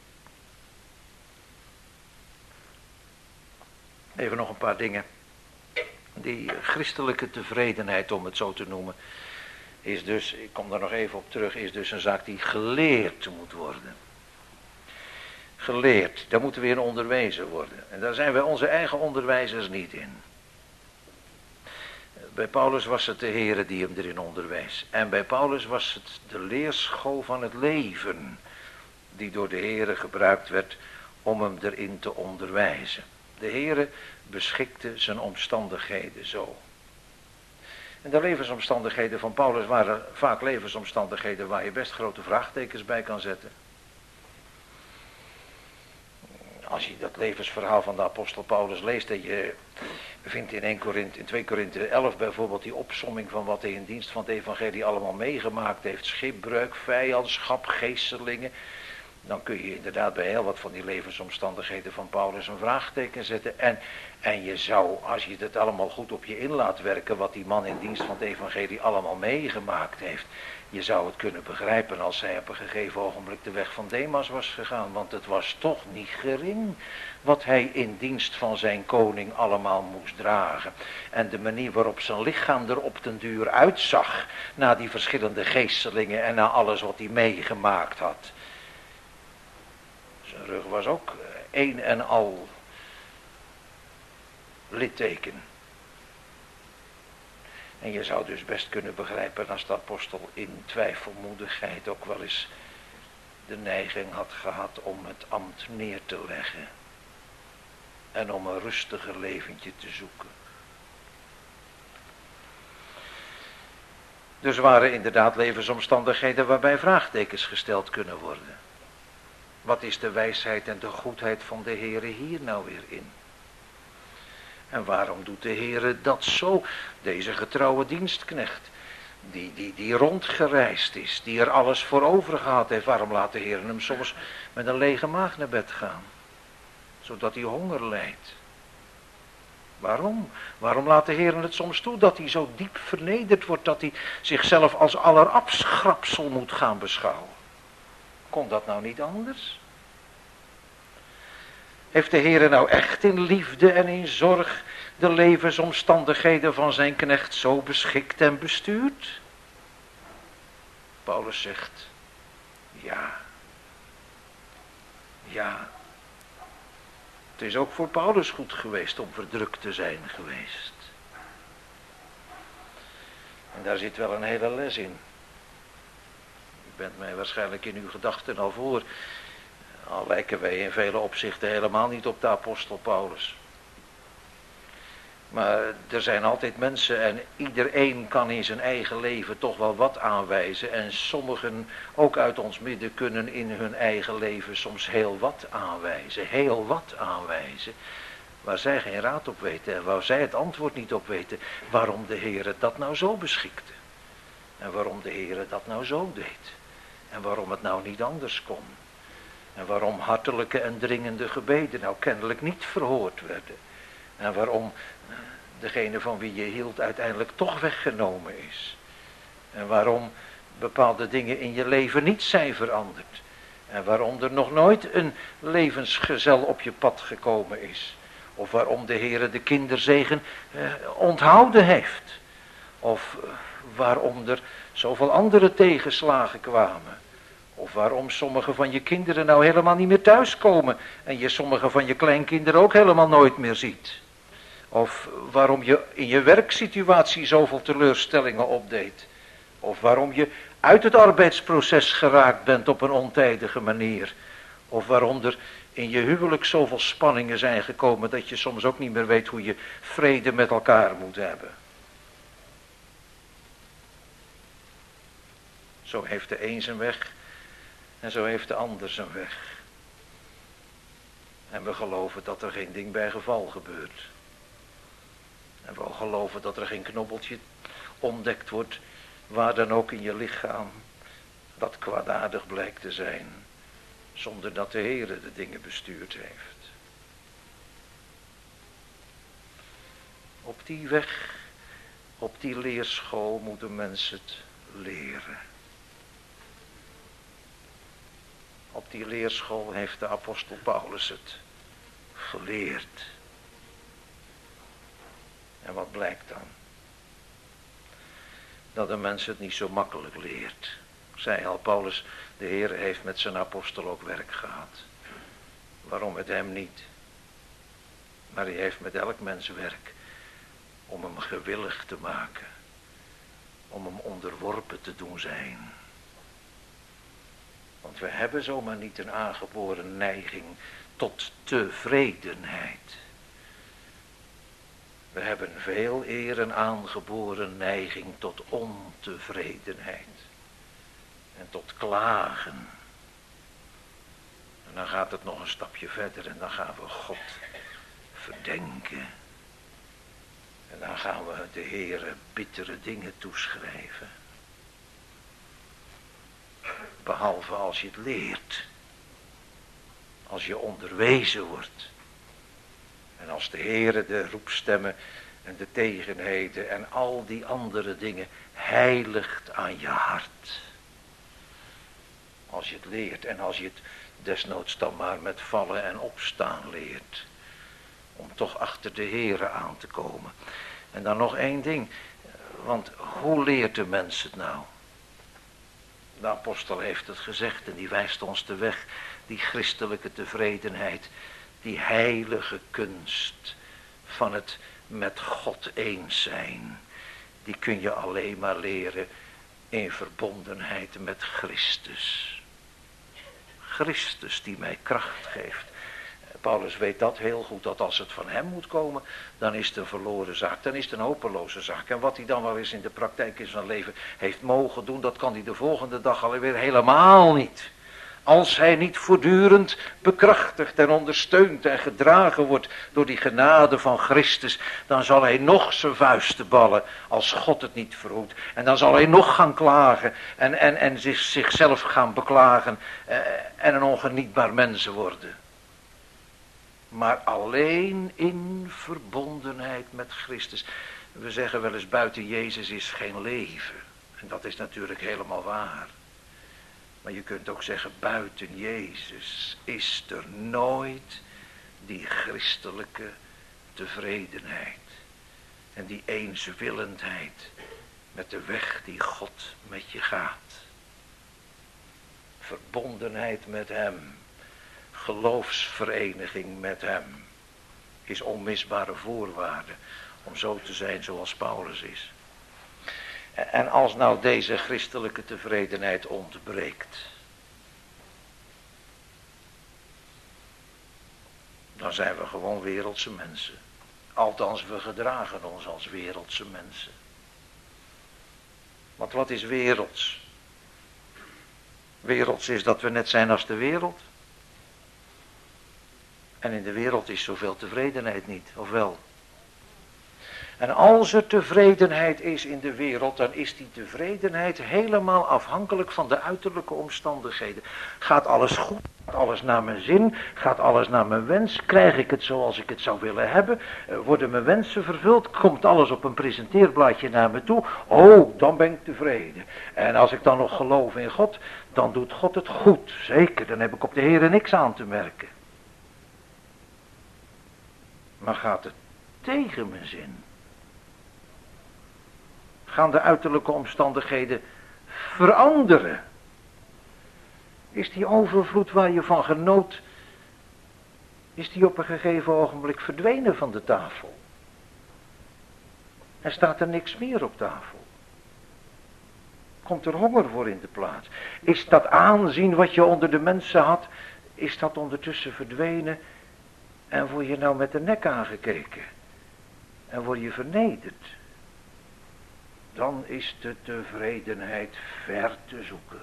Speaker 2: Even nog een paar dingen. Die christelijke tevredenheid, om het zo te noemen, is dus, ik kom daar nog even op terug, is dus een zaak die geleerd moet worden. Geleerd, daar moeten we in onderwezen worden. En daar zijn wij onze eigen onderwijzers niet in. Bij Paulus was het de Heere die hem erin onderwees. En bij Paulus was het de leerschool van het leven die door de Heere gebruikt werd om hem erin te onderwijzen. De Heere beschikte zijn omstandigheden zo. En de levensomstandigheden van Paulus waren vaak levensomstandigheden waar je best grote vraagtekens bij kan zetten. Als je dat levensverhaal van de apostel Paulus leest en je vindt in 2 Korinthe 11 bijvoorbeeld die opsomming van wat hij in dienst van het evangelie allemaal meegemaakt heeft. Schipbreuk, vijandschap, geestelingen. Dan kun je inderdaad bij heel wat van die levensomstandigheden van Paulus een vraagteken zetten. En je zou, als je het allemaal goed op je in laat werken, wat die man in dienst van het evangelie allemaal meegemaakt heeft. Je zou het kunnen begrijpen als hij op een gegeven ogenblik de weg van Demas was gegaan. Want het was toch niet gering wat hij in dienst van zijn koning allemaal moest dragen. En de manier waarop zijn lichaam er op den duur uitzag, na die verschillende geestelingen en na alles wat hij meegemaakt had. Zijn rug was ook een en al litteken. En je zou dus best kunnen begrijpen als de apostel in twijfelmoedigheid ook wel eens de neiging had gehad om het ambt neer te leggen. En om een rustiger leventje te zoeken. Dus waren inderdaad levensomstandigheden waarbij vraagtekens gesteld kunnen worden. Wat is de wijsheid en de goedheid van de Heere hier nou weer in? En waarom doet de Heere dat zo? Deze getrouwe dienstknecht, die rondgereisd is, die er alles voor over gehad heeft. Waarom laat de Heere hem soms met een lege maag naar bed gaan? Zodat hij honger lijdt. Waarom? Waarom laat de Heere het soms toe dat hij zo diep vernederd wordt, dat hij zichzelf als allerabschrapsel moet gaan beschouwen? Kon dat nou niet anders? Heeft de Heere nou echt in liefde en in zorg de levensomstandigheden van zijn knecht zo beschikt en bestuurd? Paulus zegt, ja. Ja. Het is ook voor Paulus goed geweest om verdrukt te zijn geweest. En daar zit wel een hele les in. U bent mij waarschijnlijk in uw gedachten al voor. Al lijken wij in vele opzichten helemaal niet op de apostel Paulus. Maar er zijn altijd mensen en iedereen kan in zijn eigen leven toch wel wat aanwijzen. En sommigen, ook uit ons midden, kunnen in hun eigen leven soms heel wat aanwijzen. Heel wat aanwijzen. Waar zij geen raad op weten en waar zij het antwoord niet op weten. Waarom de Heere dat nou zo beschikte. En waarom de Heere dat nou zo deed. En waarom het nou niet anders kon. En waarom hartelijke en dringende gebeden nou kennelijk niet verhoord werden. En waarom degene van wie je hield uiteindelijk toch weggenomen is. En waarom bepaalde dingen in je leven niet zijn veranderd. En waarom er nog nooit een levensgezel op je pad gekomen is. Of waarom de Heere de kinderzegen onthouden heeft. Of waarom er zoveel andere tegenslagen kwamen. Of waarom sommige van je kinderen nou helemaal niet meer thuiskomen. En je sommige van je kleinkinderen ook helemaal nooit meer ziet. Of waarom je in je werksituatie zoveel teleurstellingen opdeed. Of waarom je uit het arbeidsproces geraakt bent op een ontijdige manier. Of waarom er in je huwelijk zoveel spanningen zijn gekomen dat je soms ook niet meer weet hoe je vrede met elkaar moet hebben. Zo heeft de een zijn weg en zo heeft de ander zijn weg. En we geloven dat er geen ding bij geval gebeurt. En we geloven dat er geen knobbeltje ontdekt wordt, waar dan ook in je lichaam, dat kwaadaardig blijkt te zijn, zonder dat de Heere de dingen bestuurd heeft. Op die weg, op die leerschool moet de mens het leren. Op die leerschool heeft de apostel Paulus het geleerd. En wat blijkt dan? Dat een mens het niet zo makkelijk leert. Zei al Paulus, de Heer heeft met zijn apostel ook werk gehad. Waarom met hem niet? Maar hij heeft met elk mens werk om hem gewillig te maken. Om hem onderworpen te doen zijn. Want we hebben zomaar niet een aangeboren neiging tot tevredenheid. We hebben veel eer een aangeboren neiging tot ontevredenheid. En tot klagen. En dan gaat het nog een stapje verder en dan gaan we God verdenken. En dan gaan we de Heere bittere dingen toeschrijven. Behalve als je het leert. Als je onderwezen wordt. En als de Heere de roepstemmen en de tegenheden en al die andere dingen heiligt aan je hart. Als je het leert en als je het desnoods dan maar met vallen en opstaan leert. Om toch achter de Heere aan te komen. En dan nog één ding. Want hoe leert de mens het nou? De apostel heeft het gezegd en die wijst ons de weg. Die christelijke tevredenheid. Die heilige kunst van het met God eens zijn. Die kun je alleen maar leren in verbondenheid met Christus. Christus die mij kracht geeft. Paulus weet dat heel goed, dat als het van hem moet komen, dan is het een verloren zaak, dan is het een hopeloze zaak. En wat hij dan wel eens in de praktijk in zijn leven heeft mogen doen, dat kan hij de volgende dag alweer helemaal niet. Als hij niet voortdurend bekrachtigd en ondersteund en gedragen wordt door die genade van Christus, dan zal hij nog zijn vuisten ballen als God het niet verhoedt. En dan zal hij nog gaan klagen en zichzelf gaan beklagen en een ongenietbaar mens worden. Maar alleen in verbondenheid met Christus. We zeggen wel eens buiten Jezus is geen leven. En dat is natuurlijk helemaal waar. Maar je kunt ook zeggen, buiten Jezus is er nooit die christelijke tevredenheid. En die eenswillendheid met de weg die God met je gaat. Verbondenheid met hem, geloofsvereniging met hem, is onmisbare voorwaarde om zo te zijn zoals Paulus is. En als nou deze christelijke tevredenheid ontbreekt, dan zijn we gewoon wereldse mensen. Althans, we gedragen ons als wereldse mensen. Want wat is werelds? Werelds is dat we net zijn als de wereld. En in de wereld is zoveel tevredenheid niet, of wel? En als er tevredenheid is in de wereld, dan is die tevredenheid helemaal afhankelijk van de uiterlijke omstandigheden. Gaat alles goed? Gaat alles naar mijn zin? Gaat alles naar mijn wens? Krijg ik het zoals ik het zou willen hebben? Worden mijn wensen vervuld? Komt alles op een presenteerblaadje naar me toe? Oh, dan ben ik tevreden. En als ik dan nog geloof in God, dan doet God het goed. Zeker, dan heb ik op de Heere niks aan te merken. Maar gaat het tegen mijn zin? Gaan de uiterlijke omstandigheden veranderen? Is die overvloed waar je van genoot, is die op een gegeven ogenblik verdwenen van de tafel? En staat er niks meer op tafel? Komt er honger voor in de plaats? Is dat aanzien wat je onder de mensen had, is dat ondertussen verdwenen en word je nou met de nek aangekeken? En word je vernederd? Dan is de tevredenheid ver te zoeken.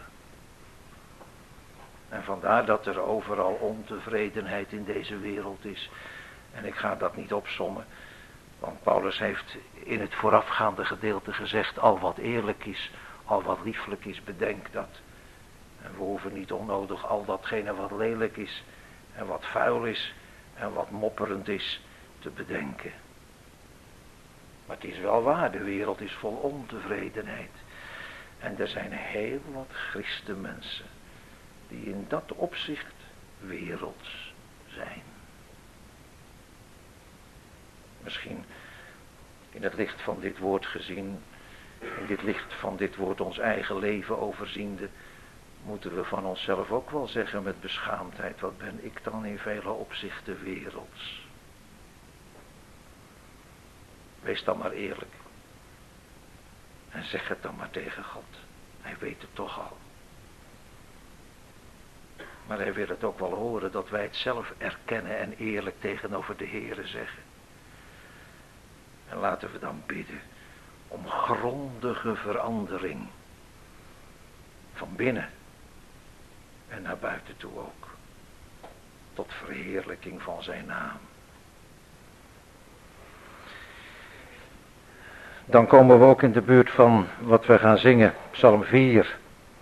Speaker 2: En vandaar dat er overal ontevredenheid in deze wereld is. En ik ga dat niet opsommen. Want Paulus heeft in het voorafgaande gedeelte gezegd, al wat eerlijk is, al wat lieflijk is, bedenk dat. En we hoeven niet onnodig al datgene wat lelijk is en wat vuil is en wat mopperend is te bedenken. Maar het is wel waar, de wereld is vol ontevredenheid. En er zijn heel wat christenmensen die in dat opzicht werelds zijn. Misschien in het licht van dit woord gezien, in dit licht van dit woord ons eigen leven overziende, moeten we van onszelf ook wel zeggen met beschaamdheid, wat ben ik dan in vele opzichten werelds. Wees dan maar eerlijk. En zeg het dan maar tegen God. Hij weet het toch al. Maar hij wil het ook wel horen dat wij het zelf erkennen en eerlijk tegenover de Heere zeggen. En laten we dan bidden om grondige verandering. Van binnen en naar buiten toe ook. Tot verheerlijking van zijn naam. Dan komen we ook in de buurt van wat we gaan zingen, Psalm 4.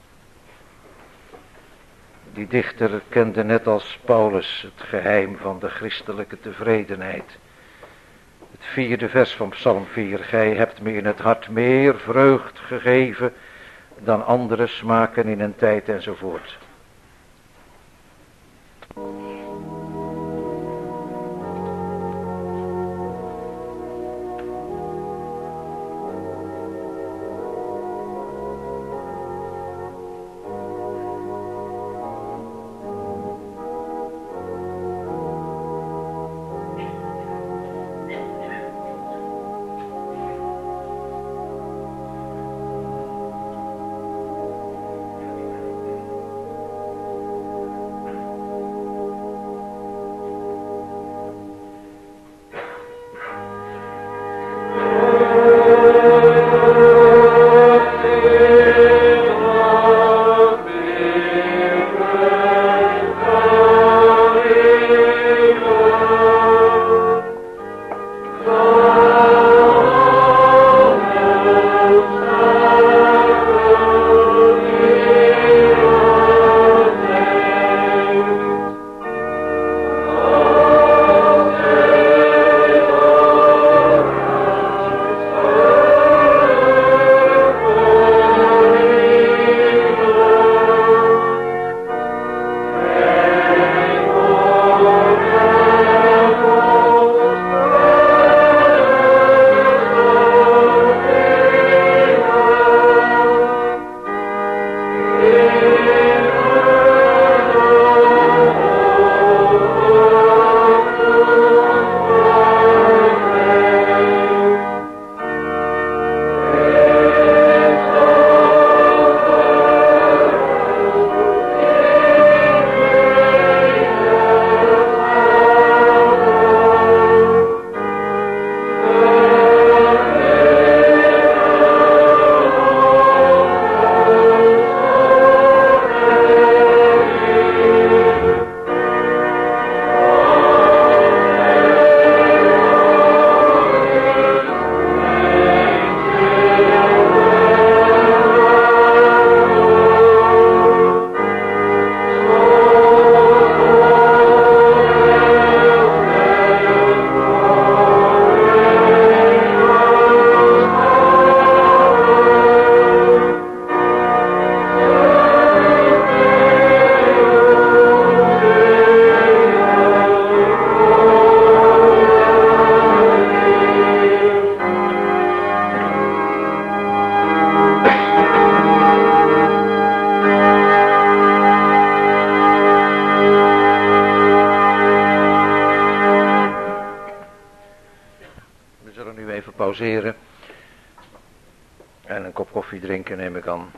Speaker 2: Die dichter kende net als Paulus het geheim van de christelijke tevredenheid. Het 4e vers van Psalm 4. Gij hebt me in het hart meer vreugd gegeven dan andere smaken in een tijd enzovoort. logeren. En een kop koffie drinken, neem ik aan.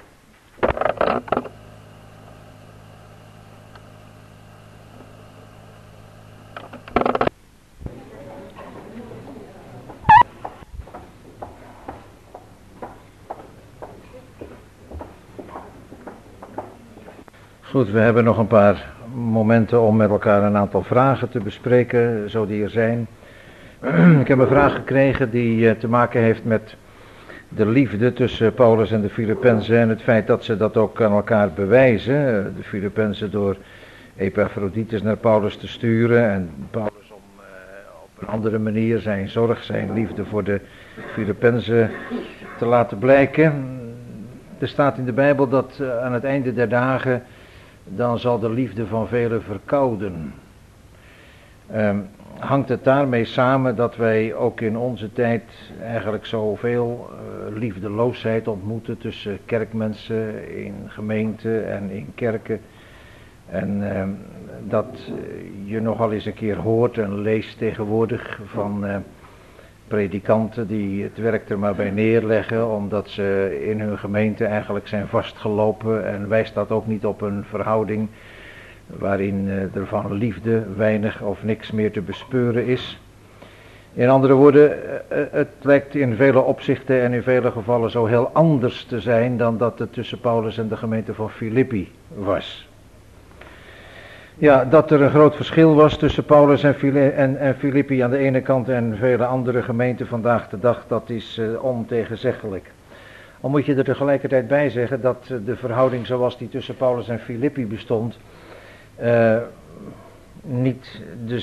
Speaker 1: Goed, we hebben nog een paar momenten om met elkaar een aantal vragen te bespreken, zo die er zijn. Ik heb een vraag gekregen die te maken heeft met de liefde tussen Paulus en de Filippenzen en het feit dat ze dat ook aan elkaar bewijzen. De Filippenzen door Epaphroditus naar Paulus te sturen en Paulus om op een andere manier zijn zorg, zijn liefde voor de Filippenzen te laten blijken. Er staat in de Bijbel dat aan het einde der dagen dan zal de liefde van velen verkouden. Hangt het daarmee samen dat wij ook in onze tijd eigenlijk zoveel liefdeloosheid ontmoeten tussen kerkmensen in gemeenten en in kerken. En dat je nogal eens een keer hoort en leest tegenwoordig van predikanten die het werk er maar bij neerleggen omdat ze in hun gemeente eigenlijk zijn vastgelopen, en wijst dat ook niet op een verhouding waarin er van liefde weinig of niks meer te bespeuren is. In andere woorden, het lijkt in vele opzichten en in vele gevallen zo heel anders te zijn dan dat het tussen Paulus en de gemeente van Filippi was. Ja, dat er een groot verschil was tussen Paulus en Filippi aan de ene kant en vele andere gemeenten vandaag de dag, dat is ontegenzeggelijk. Al moet je er tegelijkertijd bij zeggen dat de verhouding zoals die tussen Paulus en Filippi bestond, niet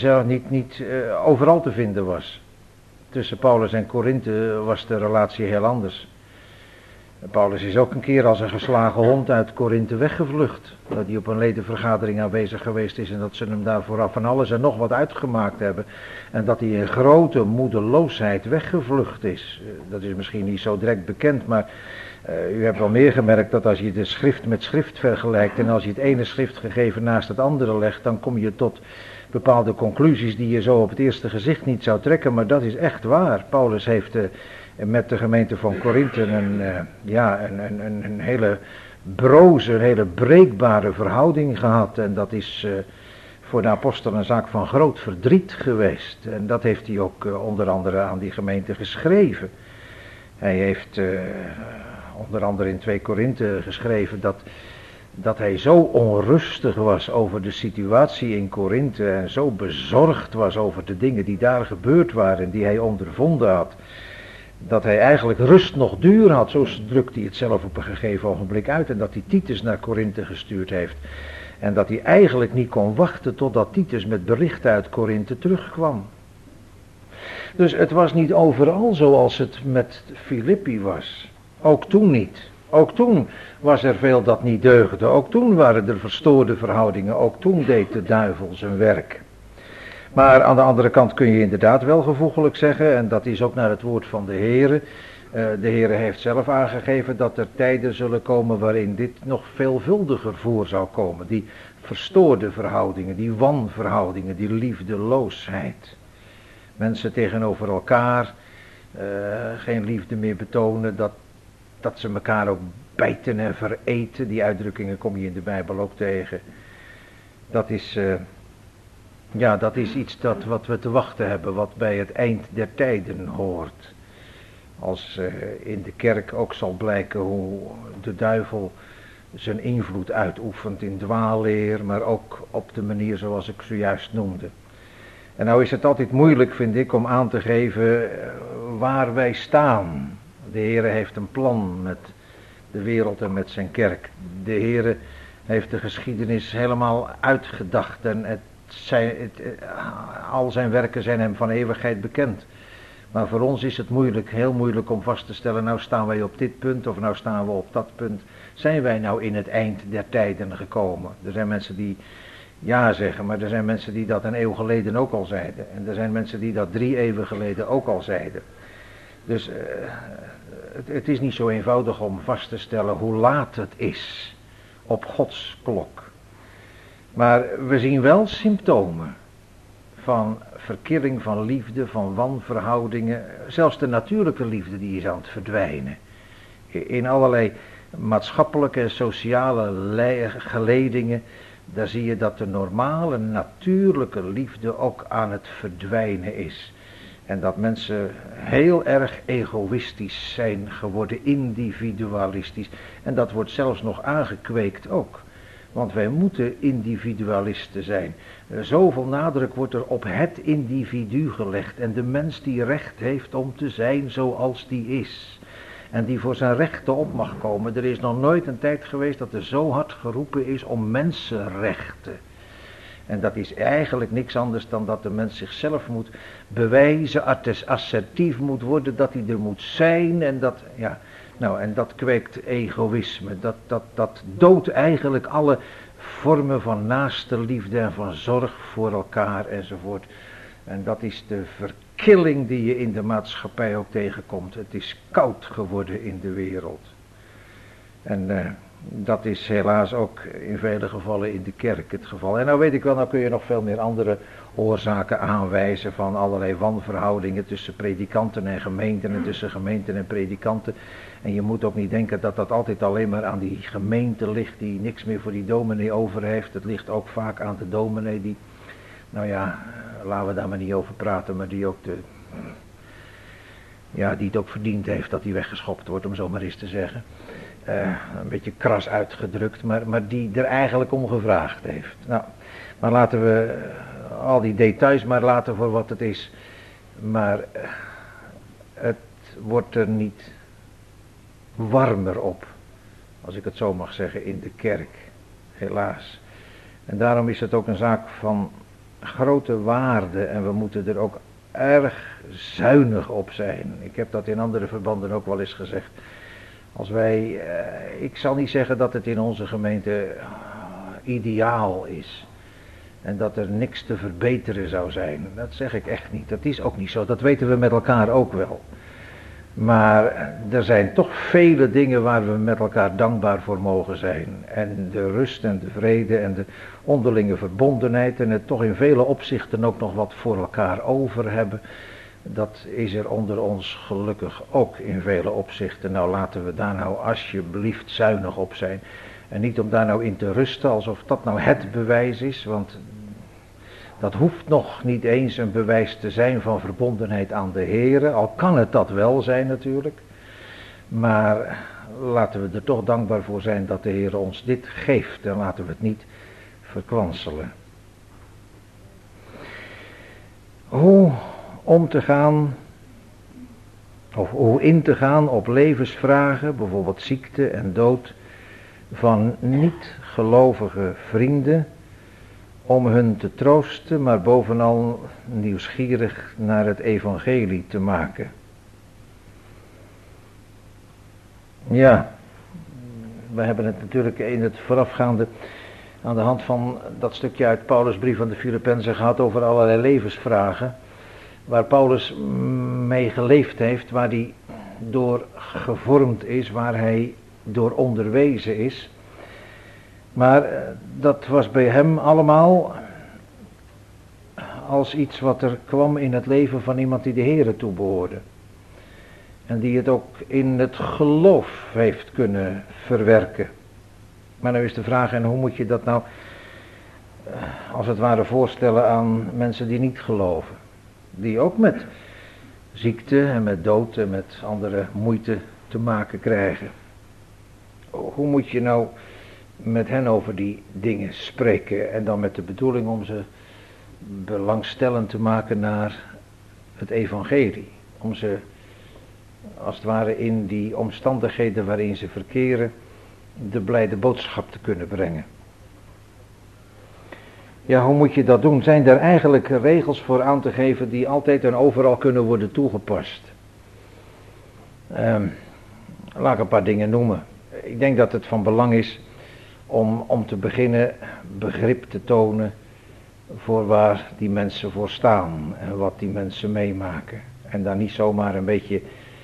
Speaker 1: overal te vinden was. Tussen Paulus en Korinthe was de relatie heel anders. Paulus is ook een keer als een geslagen hond uit Korinthe weggevlucht. Dat hij op een ledenvergadering aanwezig geweest is en dat ze hem daar vooraf van alles en nog wat uitgemaakt hebben. En dat hij in grote moedeloosheid weggevlucht is. Dat is misschien niet zo direct bekend, maar u hebt wel meer gemerkt dat als je de schrift met schrift vergelijkt en als je het ene schriftgegeven naast het andere legt, dan kom je tot bepaalde conclusies die je zo op het eerste gezicht niet zou trekken, maar dat is echt waar. Paulus heeft met de gemeente van Korinthe een hele broze, een hele breekbare verhouding gehad. En dat is voor de apostel een zaak van groot verdriet geweest. En dat heeft hij ook onder andere aan die gemeente geschreven. Hij heeft onder andere in 2 Korinthe geschreven dat hij zo onrustig was over de situatie in Korinthe en zo bezorgd was over de dingen die daar gebeurd waren en die hij ondervonden had, dat hij eigenlijk rust nog duur had. Zo drukt hij het zelf op een gegeven ogenblik uit, en dat hij Titus naar Korinthe gestuurd heeft. En dat hij eigenlijk niet kon wachten totdat Titus met berichten uit Korinthe terugkwam. Dus het was niet overal zoals het met Filippi was. Ook toen niet. Ook toen was er veel dat niet deugde. Ook toen waren er verstoorde verhoudingen. Ook toen deed de duivel zijn werk. Maar aan de andere kant kun je inderdaad wel gevoeglijk zeggen, en dat is ook naar het woord van de Heere. De Heere heeft zelf aangegeven dat er tijden zullen komen waarin dit nog veelvuldiger voor zou komen. Die verstoorde verhoudingen, die wanverhoudingen, die liefdeloosheid. Mensen tegenover elkaar geen liefde meer betonen, dat ze elkaar ook bijten en vereten. Die uitdrukkingen kom je in de Bijbel ook tegen. Dat is iets wat we te wachten hebben, wat bij het eind der tijden hoort. Als in de kerk ook zal blijken hoe de duivel zijn invloed uitoefent in dwaalleer, maar ook op de manier zoals ik zojuist noemde. En nou is het altijd moeilijk, vind ik, om aan te geven waar wij staan. De Heere heeft een plan met de wereld en met zijn kerk. De Heere heeft de geschiedenis helemaal uitgedacht en al zijn werken zijn hem van eeuwigheid bekend. Maar voor ons is het moeilijk, heel moeilijk om vast te stellen, nou staan wij op dit punt of nou staan we op dat punt. Zijn wij nou in het eind der tijden gekomen? Er zijn mensen die ja zeggen, maar er zijn mensen die dat een eeuw geleden ook al zeiden. En er zijn mensen die dat 3 eeuwen geleden ook al zeiden. Dus het is niet zo eenvoudig om vast te stellen hoe laat het is op Gods klok. Maar we zien wel symptomen van verkilling van liefde, van wanverhoudingen. Zelfs de natuurlijke liefde die is aan het verdwijnen. In allerlei maatschappelijke en sociale geledingen, daar zie je dat de normale, natuurlijke liefde ook aan het verdwijnen is. En dat mensen heel erg egoïstisch zijn geworden, individualistisch. En dat wordt zelfs nog aangekweekt ook. Want wij moeten individualisten zijn. Zoveel nadruk wordt er op het individu gelegd. En de mens die recht heeft om te zijn zoals die is. En die voor zijn rechten op mag komen. Er is nog nooit een tijd geweest dat er zo hard geroepen is om mensenrechten. En dat is eigenlijk niks anders dan dat de mens zichzelf moet bewijzen, assertief moet worden, dat hij er moet zijn. En dat, ja, nou, en dat kweekt egoïsme. Dat doodt eigenlijk alle vormen van naaste liefde en van zorg voor elkaar enzovoort. En dat is de verkilling die je in de maatschappij ook tegenkomt. Het is koud geworden in de wereld. En dat is helaas ook in vele gevallen in de kerk het geval. En nou weet ik wel, nou kun je nog veel meer andere oorzaken aanwijzen van allerlei wanverhoudingen tussen predikanten en gemeenten en tussen gemeenten en predikanten. En je moet ook niet denken dat dat altijd alleen maar aan die gemeente ligt die niks meer voor die dominee over heeft. Het ligt ook vaak aan de dominee die, nou ja, laten we daar maar niet over praten, maar die ook die het ook verdiend heeft dat hij weggeschopt wordt, om zo maar eens te zeggen. Een beetje kras uitgedrukt, maar die er eigenlijk om gevraagd heeft. Nou, maar laten we al die details maar laten voor wat het is. Maar het wordt er niet warmer op, als ik het zo mag zeggen, in de kerk. Helaas. En daarom is het ook een zaak van grote waarde en we moeten er ook erg zuinig op zijn. Ik heb dat in andere verbanden ook wel eens gezegd. Als wij, ik zal niet zeggen dat het in onze gemeente ideaal is. En dat er niks te verbeteren zou zijn. Dat zeg ik echt niet. Dat is ook niet zo. Dat weten we met elkaar ook wel. Maar er zijn toch vele dingen waar we met elkaar dankbaar voor mogen zijn. En de rust en de vrede en de onderlinge verbondenheid. En het toch in vele opzichten ook nog wat voor elkaar over hebben. Dat is er onder ons gelukkig ook in vele opzichten. Nou, laten we daar nou alsjeblieft zuinig op zijn. En niet om daar nou in te rusten alsof dat nou het bewijs is. Want dat hoeft nog niet eens een bewijs te zijn van verbondenheid aan de Heere. Al kan het dat wel zijn natuurlijk. Maar laten we er toch dankbaar voor zijn dat de Heere ons dit geeft. En laten we het niet verkwanselen. Hoe om te gaan, of hoe in te gaan op levensvragen, bijvoorbeeld ziekte en dood, van niet-gelovige vrienden, om hun te troosten, maar bovenal nieuwsgierig naar het evangelie te maken. Ja, we hebben het natuurlijk in het voorafgaande aan de hand van dat stukje uit Paulus' brief aan de Filippenzen gehad over allerlei levensvragen. Waar Paulus mee geleefd heeft, waar hij door gevormd is, waar hij door onderwezen is. Maar dat was bij hem allemaal als iets wat er kwam in het leven van iemand die de Heere toebehoorde. En die het ook in het geloof heeft kunnen verwerken. Maar nu is de vraag, en hoe moet je dat nou als het ware voorstellen aan mensen die niet geloven? Die ook met ziekte en met dood en met andere moeite te maken krijgen. Hoe moet je nou met hen over die dingen spreken en dan met de bedoeling om ze belangstellend te maken naar het evangelie. Om ze als het ware in die omstandigheden waarin ze verkeren de blijde boodschap te kunnen brengen. Ja, hoe moet je dat doen? Zijn er eigenlijk regels voor aan te geven die altijd en overal kunnen worden toegepast? Laat ik een paar dingen noemen. Ik denk dat het van belang is om te beginnen begrip te tonen voor waar die mensen voor staan en wat die mensen meemaken. En daar niet zomaar een beetje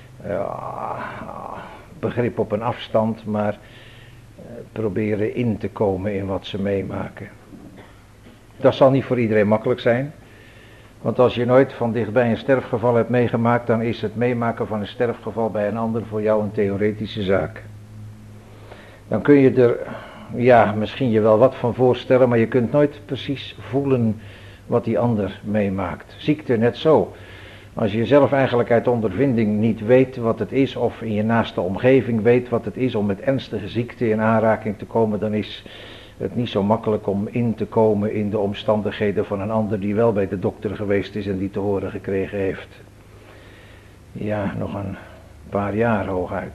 Speaker 1: begrip op een afstand, maar proberen in te komen in wat ze meemaken. Dat zal niet voor iedereen makkelijk zijn. Want als je nooit van dichtbij een sterfgeval hebt meegemaakt, dan is het meemaken van een sterfgeval bij een ander voor jou een theoretische zaak. Dan kun je er, ja, misschien je wel wat van voorstellen, maar je kunt nooit precies voelen wat die ander meemaakt. Ziekte net zo. Als je zelf eigenlijk uit ondervinding niet weet wat het is, of in je naaste omgeving weet wat het is om met ernstige ziekte in aanraking te komen, dan is het niet zo makkelijk om in te komen in de omstandigheden van een ander die wel bij de dokter geweest is en die te horen gekregen heeft. Ja, nog een paar jaar hooguit.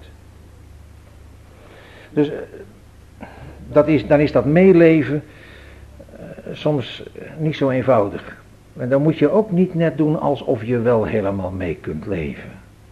Speaker 1: Dus dan is dat meeleven soms niet zo eenvoudig. En dan moet je ook niet net doen alsof je wel helemaal mee kunt leven.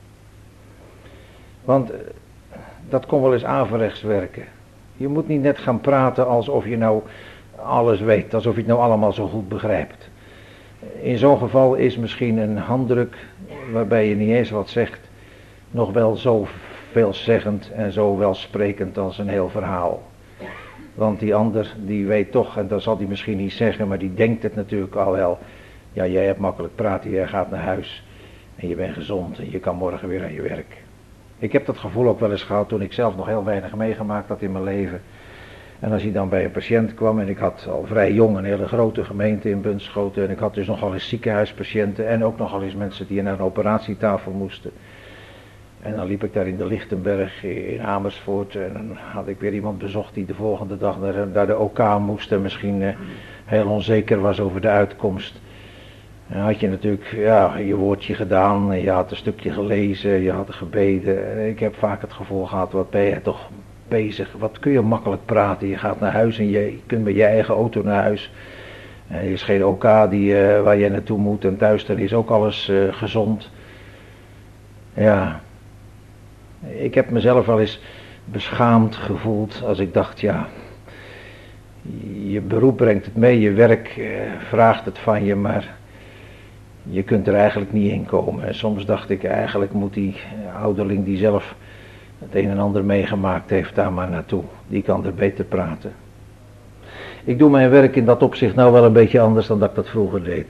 Speaker 1: Want dat kon wel eens averechts werken. Je moet niet net gaan praten alsof je nou alles weet, alsof je het nou allemaal zo goed begrijpt. In zo'n geval is misschien een handdruk waarbij je niet eens wat zegt, nog wel zo veelzeggend en zo welsprekend als een heel verhaal. Want die ander die weet toch, en dat zal hij misschien niet zeggen, maar die denkt het natuurlijk al wel. Ja, jij hebt makkelijk praten, jij gaat naar huis en je bent gezond en je kan morgen weer aan je werk. Ik heb dat gevoel ook wel eens gehad toen ik zelf nog heel weinig meegemaakt had in mijn leven. En als hij dan bij een patiënt kwam, en ik had al vrij jong een hele grote gemeente in Bunschoten, en ik had dus nogal eens ziekenhuispatiënten en ook nogal eens mensen die naar een operatietafel moesten. En dan liep ik daar in de Lichtenberg in Amersfoort en dan had ik weer iemand bezocht die de volgende dag naar de OK moest en misschien heel onzeker was over de uitkomst. En dan had je natuurlijk je woordje gedaan, je had een stukje gelezen, je had gebeden. En ik heb vaak het gevoel gehad, wat ben je toch bezig, wat kun je makkelijk praten. Je gaat naar huis en je kunt met je eigen auto naar huis. En er is geen OK waar je naartoe moet en thuis dan is ook alles gezond. Ja, ik heb mezelf wel eens beschaamd gevoeld als ik dacht, ja, je beroep brengt het mee, je werk vraagt het van je, maar je kunt er eigenlijk niet in komen. En soms dacht ik, eigenlijk moet die ouderling die zelf het een en ander meegemaakt heeft daar maar naartoe. Die kan er beter praten. Ik doe mijn werk in dat opzicht nou wel een beetje anders dan dat ik dat vroeger deed.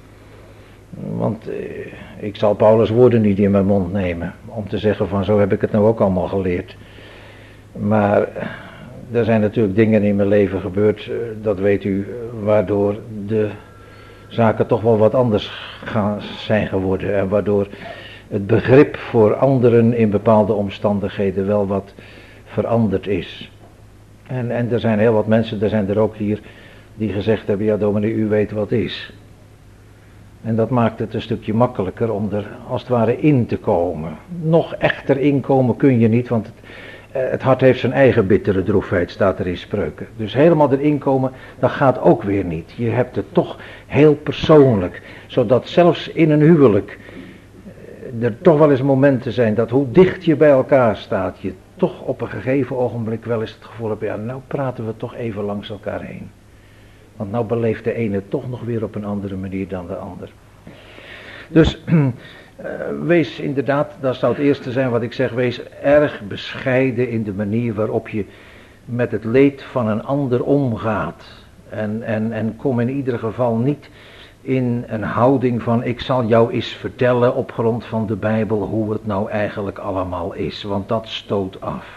Speaker 1: Want ik zal Paulus' woorden niet in mijn mond nemen om te zeggen van zo heb ik het nou ook allemaal geleerd. Maar er zijn natuurlijk dingen in mijn leven gebeurd, dat weet u, waardoor de zaken toch wel wat anders zijn geworden. En waardoor het begrip voor anderen in bepaalde omstandigheden wel wat veranderd is. En er zijn heel wat mensen, er zijn er ook hier, die gezegd hebben, ja dominee, u weet wat is. En dat maakt het een stukje makkelijker om er als het ware in te komen. Nog echter inkomen kun je niet, want het hart heeft zijn eigen bittere droefheid, staat er in Spreuken. Dus helemaal erin komen, dat gaat ook weer niet. Je hebt het toch heel persoonlijk, zodat zelfs in een huwelijk er toch wel eens momenten zijn dat hoe dicht je bij elkaar staat, je toch op een gegeven ogenblik wel eens het gevoel hebt, ja nou praten we toch even langs elkaar heen. Want nou beleeft de ene toch nog weer op een andere manier dan de ander. Dus wees inderdaad, dat zou het eerste zijn wat ik zeg, wees erg bescheiden in de manier waarop je met het leed van een ander omgaat. En kom in ieder geval niet in een houding van ik zal jou eens vertellen op grond van de Bijbel hoe het nou eigenlijk allemaal is. Want dat stoot af.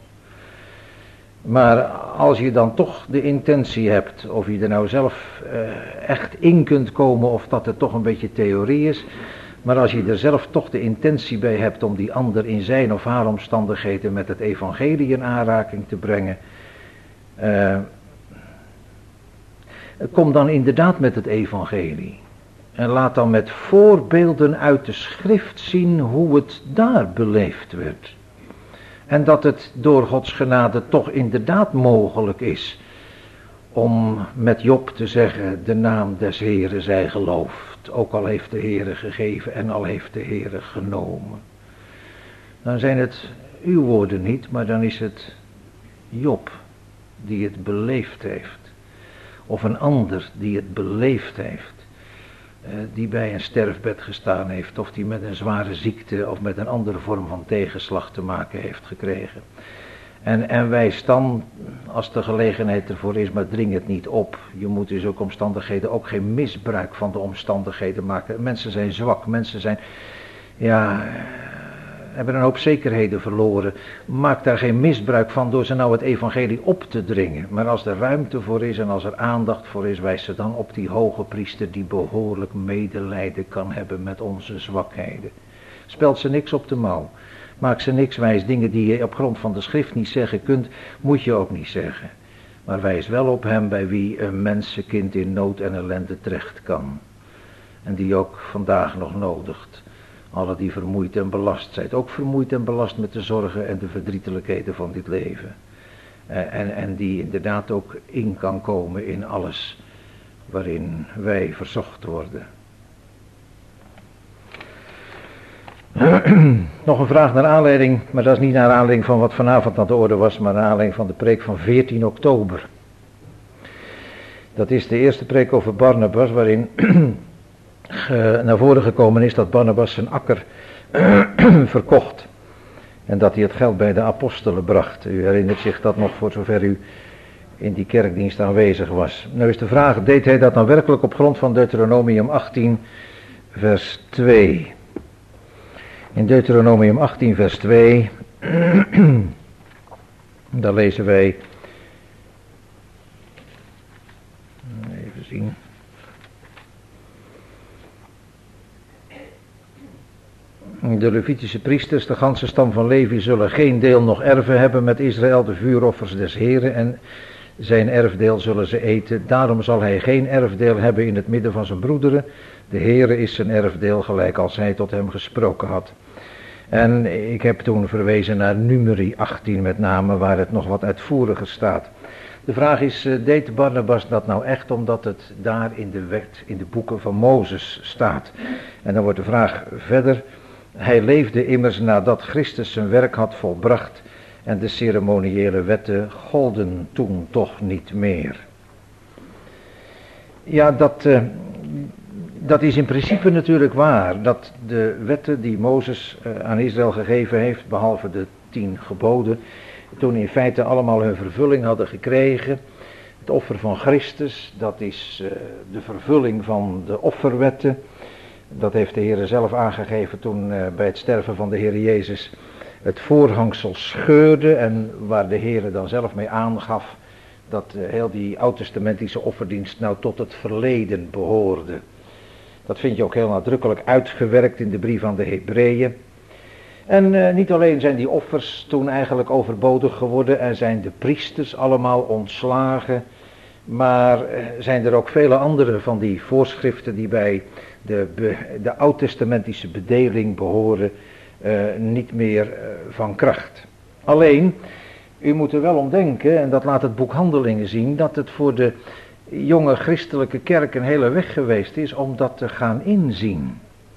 Speaker 1: Maar als je dan toch de intentie hebt, of je er nou zelf echt in kunt komen of dat het toch een beetje theorie is. Maar als je er zelf toch de intentie bij hebt om die ander in zijn of haar omstandigheden met het evangelie in aanraking te brengen. Kom dan inderdaad met het evangelie. En laat dan met voorbeelden uit de schrift zien hoe het daar beleefd werd. En dat het door Gods genade toch inderdaad mogelijk is om met Job te zeggen, de naam des Heren zij geloofd. Ook al heeft de Heere gegeven en al heeft de Heere genomen. Dan zijn het uw woorden niet, maar dan is het Job die het beleefd heeft. Of een ander die het beleefd heeft. Die bij een sterfbed gestaan heeft, of die met een zware ziekte of met een andere vorm van tegenslag te maken heeft gekregen.
Speaker 2: En wijs dan, als de gelegenheid ervoor is, maar dring het niet op. Je moet in zulke omstandigheden ook geen misbruik van de omstandigheden maken. Mensen zijn zwak, mensen zijn, hebben een hoop zekerheden verloren. Maak daar geen misbruik van door ze nou het evangelie op te dringen. Maar als er ruimte voor is en als er aandacht voor is, wijs ze dan op die hoge priester die behoorlijk medelijden kan hebben met onze zwakheden. Spelt ze niks op de mouw. Maak ze niks wijs. Dingen die je op grond van de schrift niet zeggen kunt, moet je ook niet zeggen. Maar wijs wel op hem bij wie een mensenkind in nood en ellende terecht kan. En die ook vandaag nog nodigt. Alle die vermoeid en belast zijn. Ook vermoeid en belast met de zorgen en de verdrietelijkheden van dit leven. En die inderdaad ook in kan komen in alles waarin wij verzocht worden. Nog een vraag naar aanleiding, maar dat is niet naar aanleiding van wat vanavond aan de orde was, maar naar aanleiding van de preek van 14 oktober. Dat is de eerste preek over Barnabas, waarin naar voren gekomen is dat Barnabas zijn akker verkocht. En dat hij het geld bij de apostelen bracht. U herinnert zich dat nog voor zover u in die kerkdienst aanwezig was. Nu is de vraag, deed hij dat dan werkelijk op grond van Deuteronomium 18 vers 2? In Deuteronomium 18 vers 2, daar lezen wij, even zien. De Levitische priesters, de ganse stam van Levi, zullen geen deel nog erven hebben met Israël, de vuuroffers des Heren, en zijn erfdeel zullen ze eten. Daarom zal hij geen erfdeel hebben in het midden van zijn broederen. De Heere is zijn erfdeel, gelijk als hij tot hem gesproken had. En ik heb toen verwezen naar Numeri 18 met name, waar het nog wat uitvoeriger staat. De vraag is, deed Barnabas dat nou echt omdat het daar in de wet, in de boeken van Mozes staat? En dan wordt de vraag verder, hij leefde immers nadat Christus zijn werk had volbracht en de ceremoniële wetten golden toen toch niet meer. Ja, dat is in principe natuurlijk waar, dat de wetten die Mozes aan Israël gegeven heeft, behalve de 10 geboden, toen in feite allemaal hun vervulling hadden gekregen. Het offer van Christus, dat is de vervulling van de offerwetten. Dat heeft de Heer zelf aangegeven toen bij het sterven van de Heer Jezus het voorhangsel scheurde en waar de Heer dan zelf mee aangaf dat heel die oud-testamentische offerdienst nou tot het verleden behoorde. Dat vind je ook heel nadrukkelijk uitgewerkt in de brief aan de Hebreeën. En niet alleen zijn die offers toen eigenlijk overbodig geworden en zijn de priesters allemaal ontslagen, maar zijn er ook vele andere van die voorschriften die bij de oud-testamentische bedeling behoren niet meer van kracht. Alleen, u moet er wel om denken, en dat laat het boek Handelingen zien, dat het voor de jonge christelijke kerk een hele weg geweest is om dat te gaan inzien.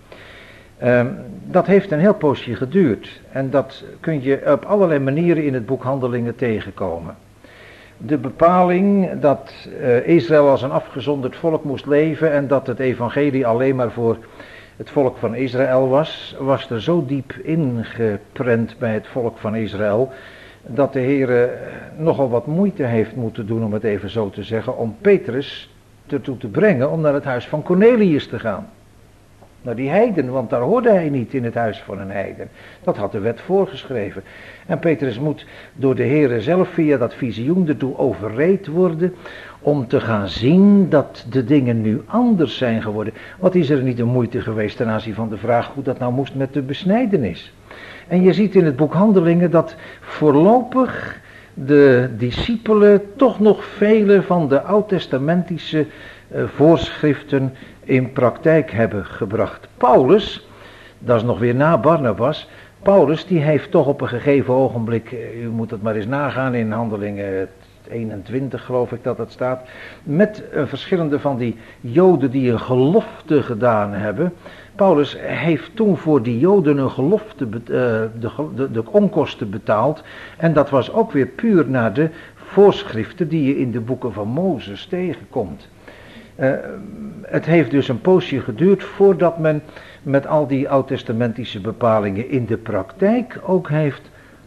Speaker 2: Dat heeft een heel poosje geduurd en dat kun je op allerlei manieren in het boek Handelingen tegenkomen. De bepaling dat Israël als een afgezonderd volk moest leven en dat het evangelie alleen maar voor het volk van Israël was er zo diep ingeprent bij het volk van Israël, dat de Heer nogal wat moeite heeft moeten doen, om het even zo te zeggen, om Petrus ertoe te brengen om naar het huis van Cornelius te gaan. Naar die heiden, want daar hoorde hij niet in het huis van een heiden. Dat had de wet voorgeschreven. En Petrus moet door de Heere zelf via dat visioen ertoe overreed worden om te gaan zien dat de dingen nu anders zijn geworden. Wat is er niet de moeite geweest ten aanzien van de vraag hoe dat nou moest met de besnijdenis? En je ziet in het boek Handelingen dat voorlopig de discipelen toch nog vele van de oud-testamentische voorschriften in praktijk hebben gebracht. Paulus, dat is nog weer na Barnabas, Paulus die heeft toch op een gegeven ogenblik, u moet het maar eens nagaan in Handelingen 21 geloof ik dat het staat, met verschillende van die Joden die een gelofte gedaan hebben. Paulus heeft toen voor die Joden een gelofte, de onkosten betaald en dat was ook weer puur naar de voorschriften die je in de boeken van Mozes tegenkomt. Het heeft dus een poosje geduurd voordat men met al die oud-testamentische bepalingen in de praktijk ook heeft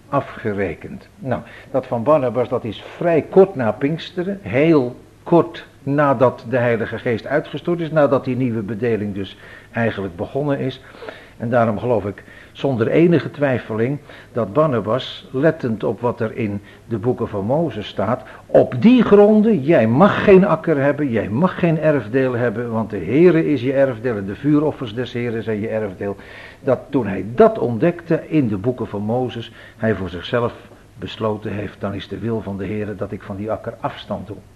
Speaker 1: afgerekend. Nou, dat van Barnabas, dat is vrij kort na Pinksteren, heel kort nadat de Heilige Geest uitgestort is, nadat die nieuwe bedeling dus eigenlijk begonnen is. En daarom geloof ik zonder enige twijfeling dat Barnabas, lettend op wat er in de boeken van Mozes staat, op die gronden, jij mag geen akker hebben, jij mag geen erfdeel hebben, want de Heere is je erfdeel en de vuuroffers des Heeren zijn je erfdeel. Dat toen hij dat ontdekte in de boeken van Mozes, hij voor zichzelf besloten heeft, dan is de wil van de Heere dat ik van die akker afstand doe.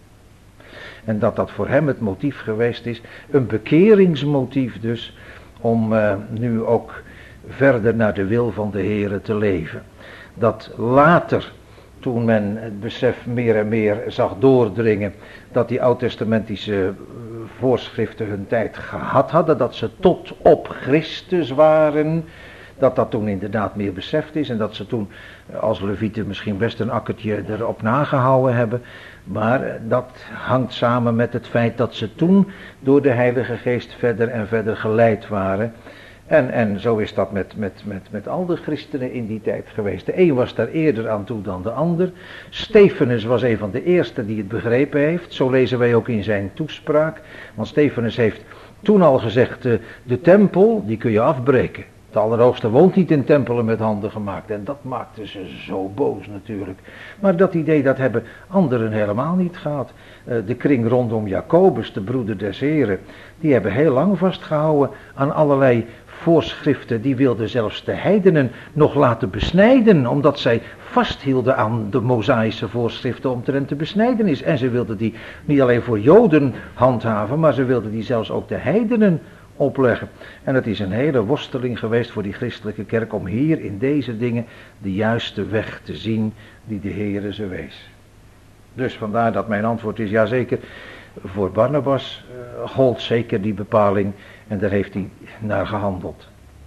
Speaker 1: En dat dat voor hem het motief geweest is, een bekeringsmotief dus, om nu ook verder naar de wil van de Heere te leven. Dat later, toen men het besef meer en meer zag doordringen, dat die oud-testamentische voorschriften hun tijd gehad hadden, dat ze tot op Christus waren, dat dat toen inderdaad meer beseft is en dat ze toen als levieten misschien best een akkertje erop nagehouden hebben. Maar dat hangt samen met het feit dat ze toen door de Heilige Geest verder en verder geleid waren. En zo is dat met al de christenen in die tijd geweest. De een was daar eerder aan toe dan de ander. Stefanus was een van de eersten die het begrepen heeft. Zo lezen wij ook in zijn toespraak. Want Stefanus heeft toen al gezegd, de tempel die kun je afbreken. De Allerhoogste woont niet in tempelen met handen gemaakt. En dat maakte ze zo boos natuurlijk. Maar dat idee, dat hebben anderen helemaal niet gehad. De kring rondom Jacobus, de broeder des Heren, die hebben heel lang vastgehouden aan allerlei voorschriften. Die wilden zelfs de heidenen nog laten besnijden, omdat zij vasthielden aan de Mosaïsche voorschriften omtrent de besnijdenis. En ze wilden die niet alleen voor Joden handhaven, maar ze wilden die zelfs ook de heidenen opleggen. En het is een hele worsteling geweest voor die christelijke kerk om hier in deze dingen de juiste weg te zien die de Heere ze wees. Dus vandaar dat mijn antwoord is ja zeker, voor Barnabas gold zeker die bepaling en daar heeft hij naar gehandeld.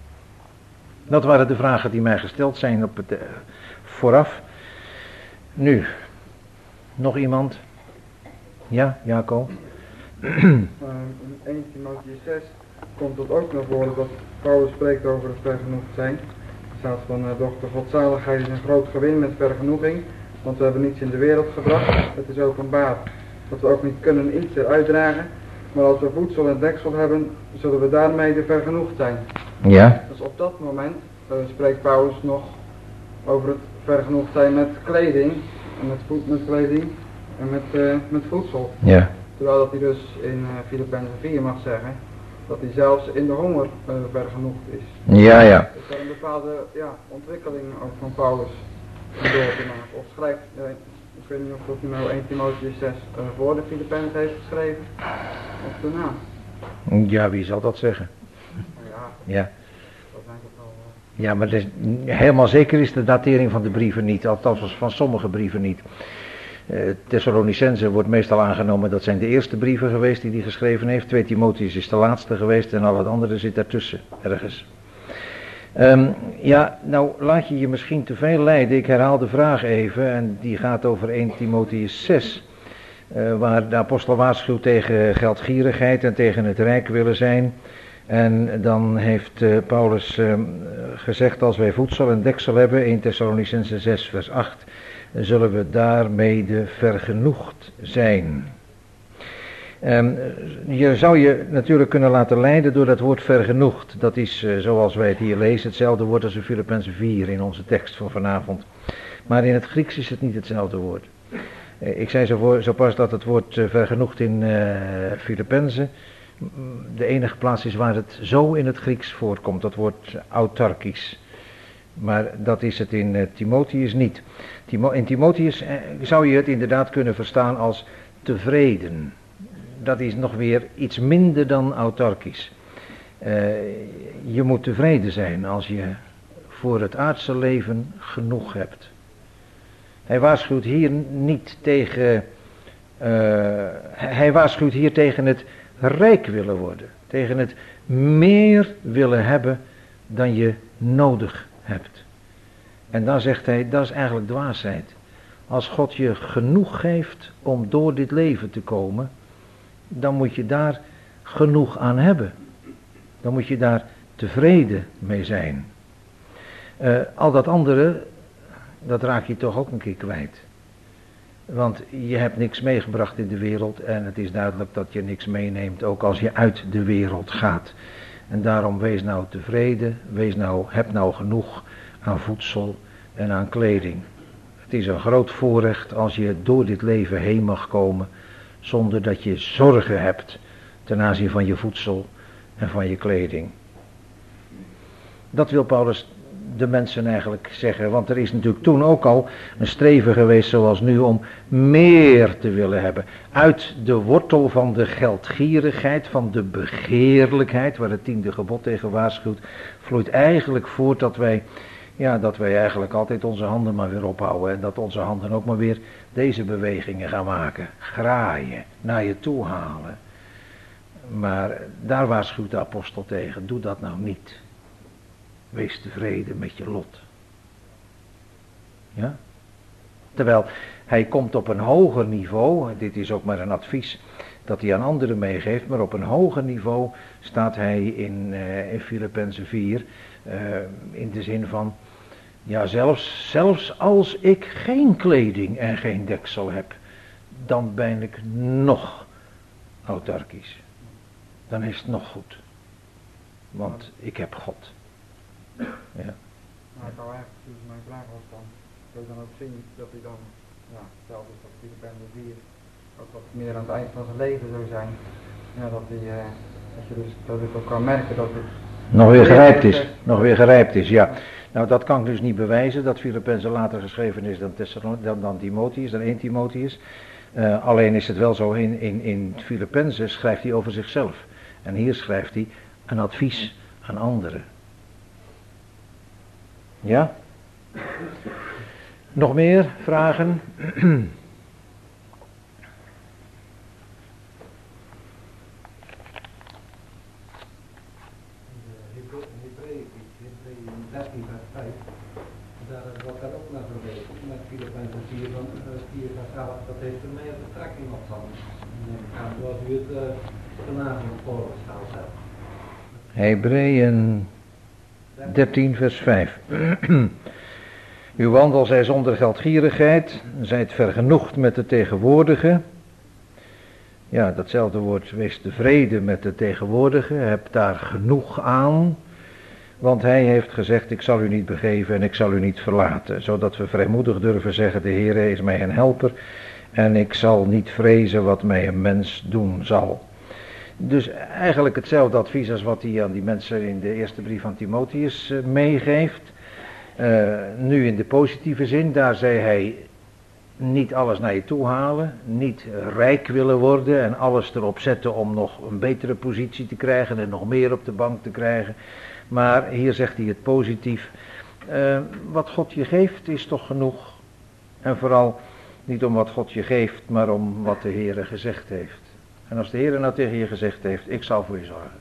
Speaker 1: Dat waren de vragen die mij gesteld zijn op het vooraf. Nu, nog iemand? Ja, Jacob?
Speaker 3: 1 Timotheüs 6 komt het ook naar voren dat Paulus spreekt over het vergenoegd zijn. Er staat van, doch de godzaligheid is een groot gewin met vergenoeging, want we hebben niets in de wereld gebracht. Het is openbaar dat we ook niet kunnen iets eruit dragen, maar als we voedsel en deksel hebben, zullen we daarmee vergenoegd zijn.
Speaker 1: Ja.
Speaker 3: Dus op dat moment spreekt Paulus nog over het vergenoegd zijn met kleding, en met kleding en met voedsel.
Speaker 1: Ja.
Speaker 3: Terwijl dat hij dus in Filippenzen 4 mag zeggen, dat hij zelfs in de honger vergenoegd is.
Speaker 1: Ja, ja.
Speaker 3: Is er een bepaalde ontwikkeling ook van Paulus om door te maken? Of schrijft, ik weet niet of hij nou 1 Timotheüs 6 voor de Filippenzen heeft geschreven, of daarna.
Speaker 1: Ja, wie zal dat zeggen? Ja.
Speaker 3: Dat denk ik wel.
Speaker 1: Ja, maar helemaal zeker is de datering van de brieven niet, althans van sommige brieven niet. Thessalonicenzen wordt meestal aangenomen, dat zijn de eerste brieven geweest die hij geschreven heeft. 2 Timotheüs is de laatste geweest en al het andere zit daartussen, ergens. Ja, nou laat je misschien te veel leiden. Ik herhaal de vraag even en die gaat over 1 Timotheüs 6. Waar de apostel waarschuwt tegen geldgierigheid en tegen het rijk willen zijn. En dan heeft Paulus gezegd, als wij voedsel en deksel hebben, 1 Thessalonicenzen 6 vers 8... zullen we daarmede vergenoegd zijn. Je zou je natuurlijk kunnen laten leiden door dat woord vergenoegd. Dat is, zoals wij het hier lezen, hetzelfde woord als in Filippenzen 4 in onze tekst van vanavond. Maar in het Grieks is het niet hetzelfde woord. Ik zei zo pas dat het woord vergenoegd in Filippenzen de enige plaats is waar het zo in het Grieks voorkomt. Dat woord autarkisch. Maar dat is het in Timotheüs niet. In Timotheüs zou je het inderdaad kunnen verstaan als tevreden. Dat is nog weer iets minder dan autarkisch. Je moet tevreden zijn als je voor het aardse leven genoeg hebt. Hij waarschuwt hier niet tegen... hij waarschuwt hier tegen het rijk willen worden. Tegen het meer willen hebben dan je nodig hebt. En dan zegt hij, dat is eigenlijk dwaasheid. Als God je genoeg geeft om door dit leven te komen, dan moet je daar genoeg aan hebben. Dan moet je daar tevreden mee zijn. Al dat andere dat raak je toch ook een keer kwijt. Want je hebt niks meegebracht in de wereld en het is duidelijk dat je niks meeneemt, ook als je uit de wereld gaat. En daarom wees nou tevreden, heb nou genoeg aan voedsel en aan kleding. Het is een groot voorrecht als je door dit leven heen mag komen, zonder dat je zorgen hebt ten aanzien van je voedsel en van je kleding. Dat wil Paulus de mensen eigenlijk zeggen, want er is natuurlijk toen ook al een streven geweest zoals nu om meer te willen hebben. Uit de wortel van de geldgierigheid, van de begeerlijkheid, waar het 10e gebod tegen waarschuwt, vloeit eigenlijk voort dat wij eigenlijk altijd onze handen maar weer ophouden en dat onze handen ook maar weer deze bewegingen gaan maken. Graaien, naar je toe halen. Maar daar waarschuwt de apostel tegen, doe dat nou niet. Wees tevreden met je lot. Ja? Terwijl hij komt op een hoger niveau, dit is ook maar een advies dat hij aan anderen meegeeft, maar op een hoger niveau staat hij in Filippenzen 4, in de zin van, ja zelfs als ik geen kleding en geen deksel heb, dan ben ik nog autarkisch. Dan is het nog goed. Want ik heb God. Ja.
Speaker 3: Nou, ik zou eigenlijk, dus mijn vraag was dan, wil je dan ook zien dat hij dan, ja, hetzelfde als dat Filippenzen 4, ook wat meer aan het eind van zijn leven zou zijn. Ja, dat je dus, dat het ook kan merken dat het
Speaker 1: nog weer gerijpt is, ja. Nou, dat kan ik dus niet bewijzen, dat Filippenzen later geschreven is dan Timotheus, dan 1 Timotheus. Alleen is het wel zo, in Filippenzen schrijft hij over zichzelf. En hier schrijft hij een advies aan anderen. Ja? Nog meer vragen?
Speaker 4: Hebreeën 13 vers 5, daar wordt daar ook naar verwezen, met Filippenzen 4 vers 11, dat heeft er meer betrekking op dan. Zoals u het vanavond voorgesteld hebt.
Speaker 1: Hebreeën 13 vers 5. Uw wandel zij zonder geldgierigheid, zijt vergenoegd met de tegenwoordige. Ja, datzelfde woord, wees tevreden met de tegenwoordige, heb daar genoeg aan. Want hij heeft gezegd, ik zal u niet begeven en ik zal u niet verlaten. Zodat we vrijmoedig durven zeggen, de Heere is mij een helper. En ik zal niet vrezen wat mij een mens doen zal. Dus eigenlijk hetzelfde advies als wat hij aan die mensen in de eerste brief van Timotheus meegeeft. Nu in de positieve zin, daar zei hij niet alles naar je toe halen, niet rijk willen worden en alles erop zetten om nog een betere positie te krijgen en nog meer op de bank te krijgen. Maar hier zegt hij het positief, wat God je geeft is toch genoeg. En vooral niet om wat God je geeft, maar om wat de Heere gezegd heeft. En als de Heere nou tegen je gezegd heeft, ik zal voor je zorgen.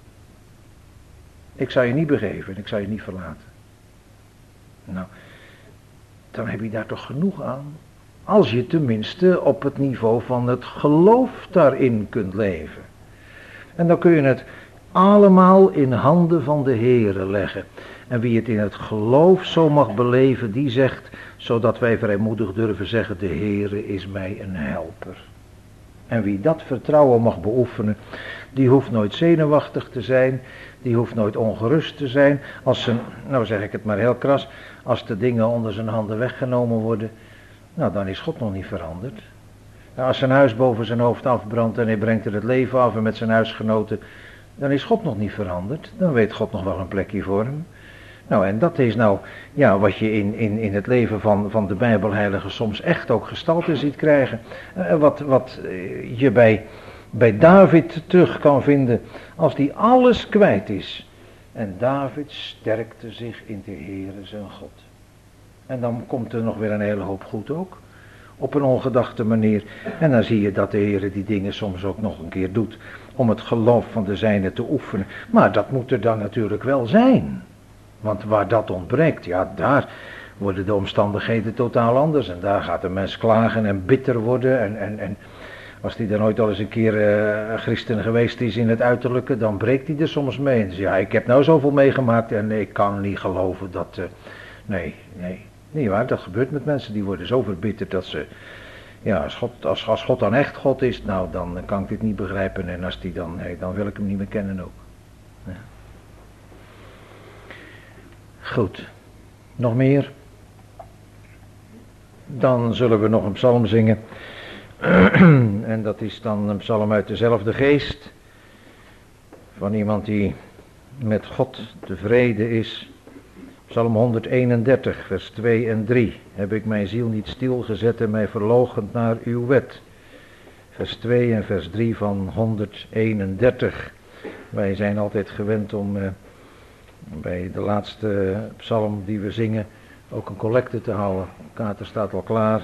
Speaker 1: Ik zal je niet begeven en ik zal je niet verlaten. Nou, dan heb je daar toch genoeg aan. Als je tenminste op het niveau van het geloof daarin kunt leven. En dan kun je het allemaal in handen van de Heere leggen. En wie het in het geloof zo mag beleven, die zegt, zodat wij vrijmoedig durven zeggen, de Heere is mij een helper. En wie dat vertrouwen mag beoefenen, die hoeft nooit zenuwachtig te zijn, die hoeft nooit ongerust te zijn. Als ze, nou zeg ik het maar heel kras, als de dingen onder zijn handen weggenomen worden, nou dan is God nog niet veranderd. Nou, als zijn huis boven zijn hoofd afbrandt en hij brengt er het leven af en met zijn huisgenoten, dan is God nog niet veranderd. Dan weet God nog wel een plekje voor hem. Nou, en dat is nou, ja, wat je in het leven van de Bijbelheiligen soms echt ook gestalte ziet krijgen. Wat je bij David terug kan vinden, als die alles kwijt is. En David sterkte zich in de Heere zijn God. En dan komt er nog weer een hele hoop goed ook. Op een ongedachte manier. En dan zie je dat de Heere die dingen soms ook nog een keer doet. Om het geloof van de zijne te oefenen. Maar dat moet er dan natuurlijk wel zijn. Want waar dat ontbreekt, ja, daar worden de omstandigheden totaal anders. En daar gaat de mens klagen en bitter worden. En als die dan ooit al eens een keer christen geweest is in het uiterlijke, dan breekt hij er soms mee. En zegt, ja, ik heb nou zoveel meegemaakt en ik kan niet geloven dat... Nee,
Speaker 2: Niet waar, dat gebeurt met mensen, die worden zo verbitterd dat ze, ja, als God dan echt God is, nou dan kan ik dit niet begrijpen en als die dan, nee, dan wil ik hem niet meer kennen ook. Ja. Goed, nog meer? Dan zullen we nog een psalm zingen en dat is dan een psalm uit dezelfde geest, van iemand die met God tevreden is. Psalm 131, vers 2 en 3. Heb ik mijn ziel niet stilgezet en mij verloochend naar uw wet. Vers 2 en vers 3 van 131. Wij zijn altijd gewend om bij de laatste psalm die we zingen ook een collecte te houden. De kater staat al klaar.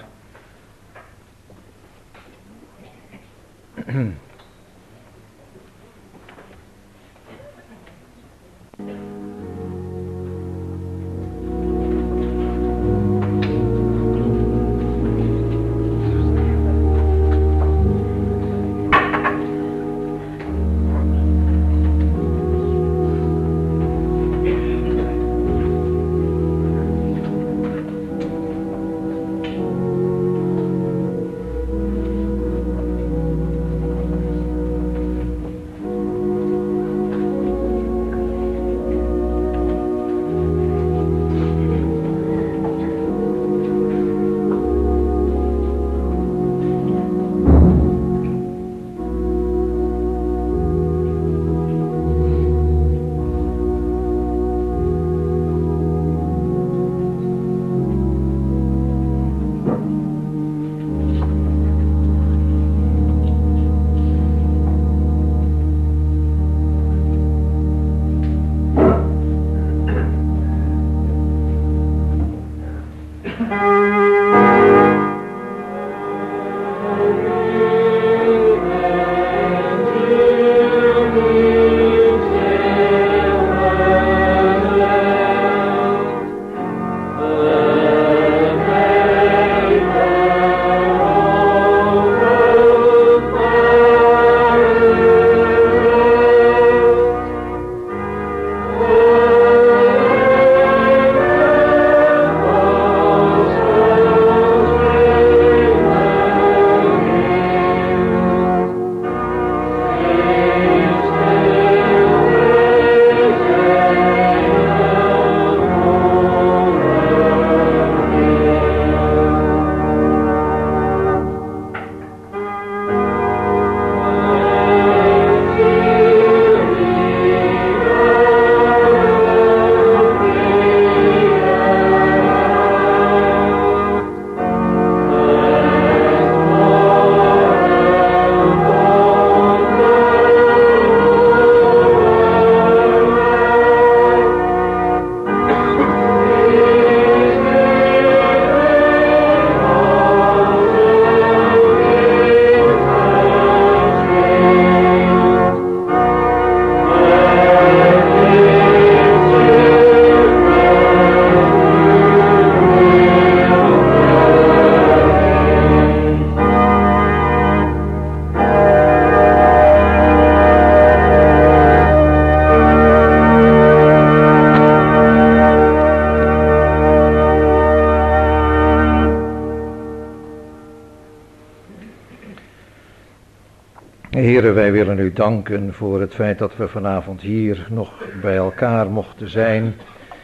Speaker 2: Heren, wij willen u danken voor het feit dat we vanavond hier nog bij elkaar mochten zijn.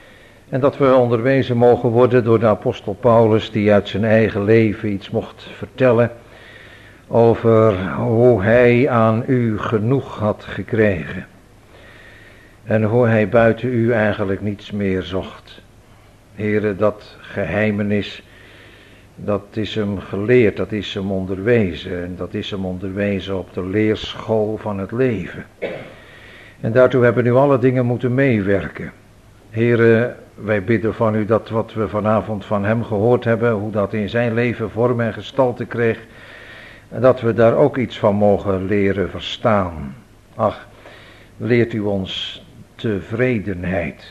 Speaker 2: En dat we onderwezen mogen worden door de apostel Paulus, die uit zijn eigen leven iets mocht vertellen over hoe hij aan u genoeg had gekregen. En hoe hij buiten u eigenlijk niets meer zocht. Heren, dat geheimenis, dat is hem geleerd, dat is hem onderwezen. En dat is hem onderwezen op de leerschool van het leven. En daartoe hebben nu alle dingen moeten meewerken. Heren, wij bidden van u dat wat we vanavond van hem gehoord hebben, hoe dat in zijn leven vorm en gestalte kreeg, en dat we daar ook iets van mogen leren verstaan. Ach, leert u ons tevredenheid.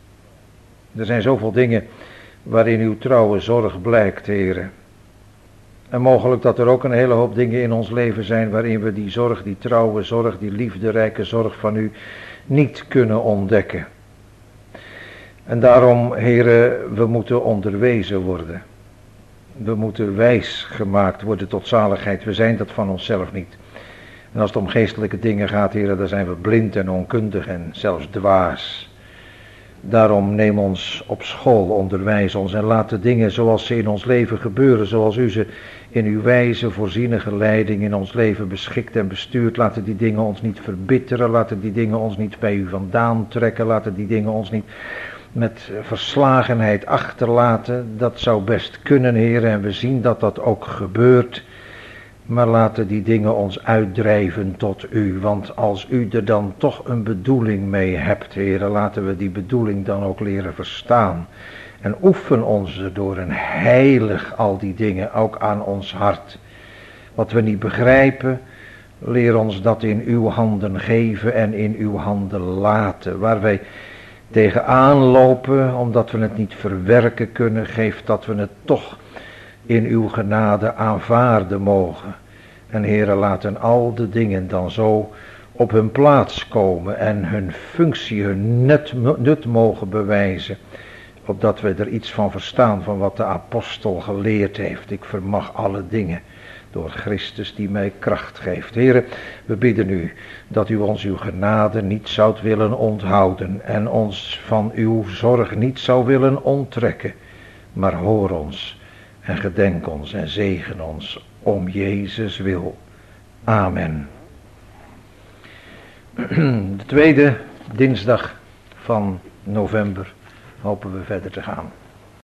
Speaker 2: Er zijn zoveel dingen waarin uw trouwe zorg blijkt, heren. En mogelijk dat er ook een hele hoop dingen in ons leven zijn waarin we die zorg, die trouwe zorg, die liefderijke zorg van u niet kunnen ontdekken.
Speaker 1: En daarom, heren, we moeten onderwezen worden. We moeten wijs gemaakt worden tot zaligheid. We zijn dat van onszelf niet. En als het om geestelijke dingen gaat, heren, dan zijn we blind en onkundig en zelfs dwaas. Daarom neem ons op school, onderwijs ons en laat de dingen zoals ze in ons leven gebeuren, zoals u ze in uw wijze, voorzienige leiding in ons leven beschikt en bestuurt. Laten die dingen ons niet verbitteren, laten die dingen ons niet bij u vandaan trekken, laten die dingen ons niet met verslagenheid achterlaten. Dat zou best kunnen, heren, en we zien dat dat ook gebeurt. Maar laten die dingen ons uitdrijven tot u, want als u er dan toch een bedoeling mee hebt, heren, laten we die bedoeling dan ook leren verstaan. En oefen ons erdoor en heilig al die dingen ook aan ons hart. Wat we niet begrijpen, leer ons dat in uw handen geven en in uw handen laten. Waar wij tegenaan lopen, omdat we het niet verwerken kunnen, geef dat we het toch in uw genade aanvaarden mogen. En heren, laten al de dingen dan zo op hun plaats komen en hun functie, hun nut mogen bewijzen. Opdat we er iets van verstaan van wat de apostel geleerd heeft. Ik vermag alle dingen door Christus die mij kracht geeft. Heren, we bidden u dat u ons uw genade niet zoudt willen onthouden en ons van uw zorg niet zou willen onttrekken. Maar hoor ons en gedenk ons en zegen ons om Jezus wil. Amen. De tweede dinsdag van november hopen we verder te gaan.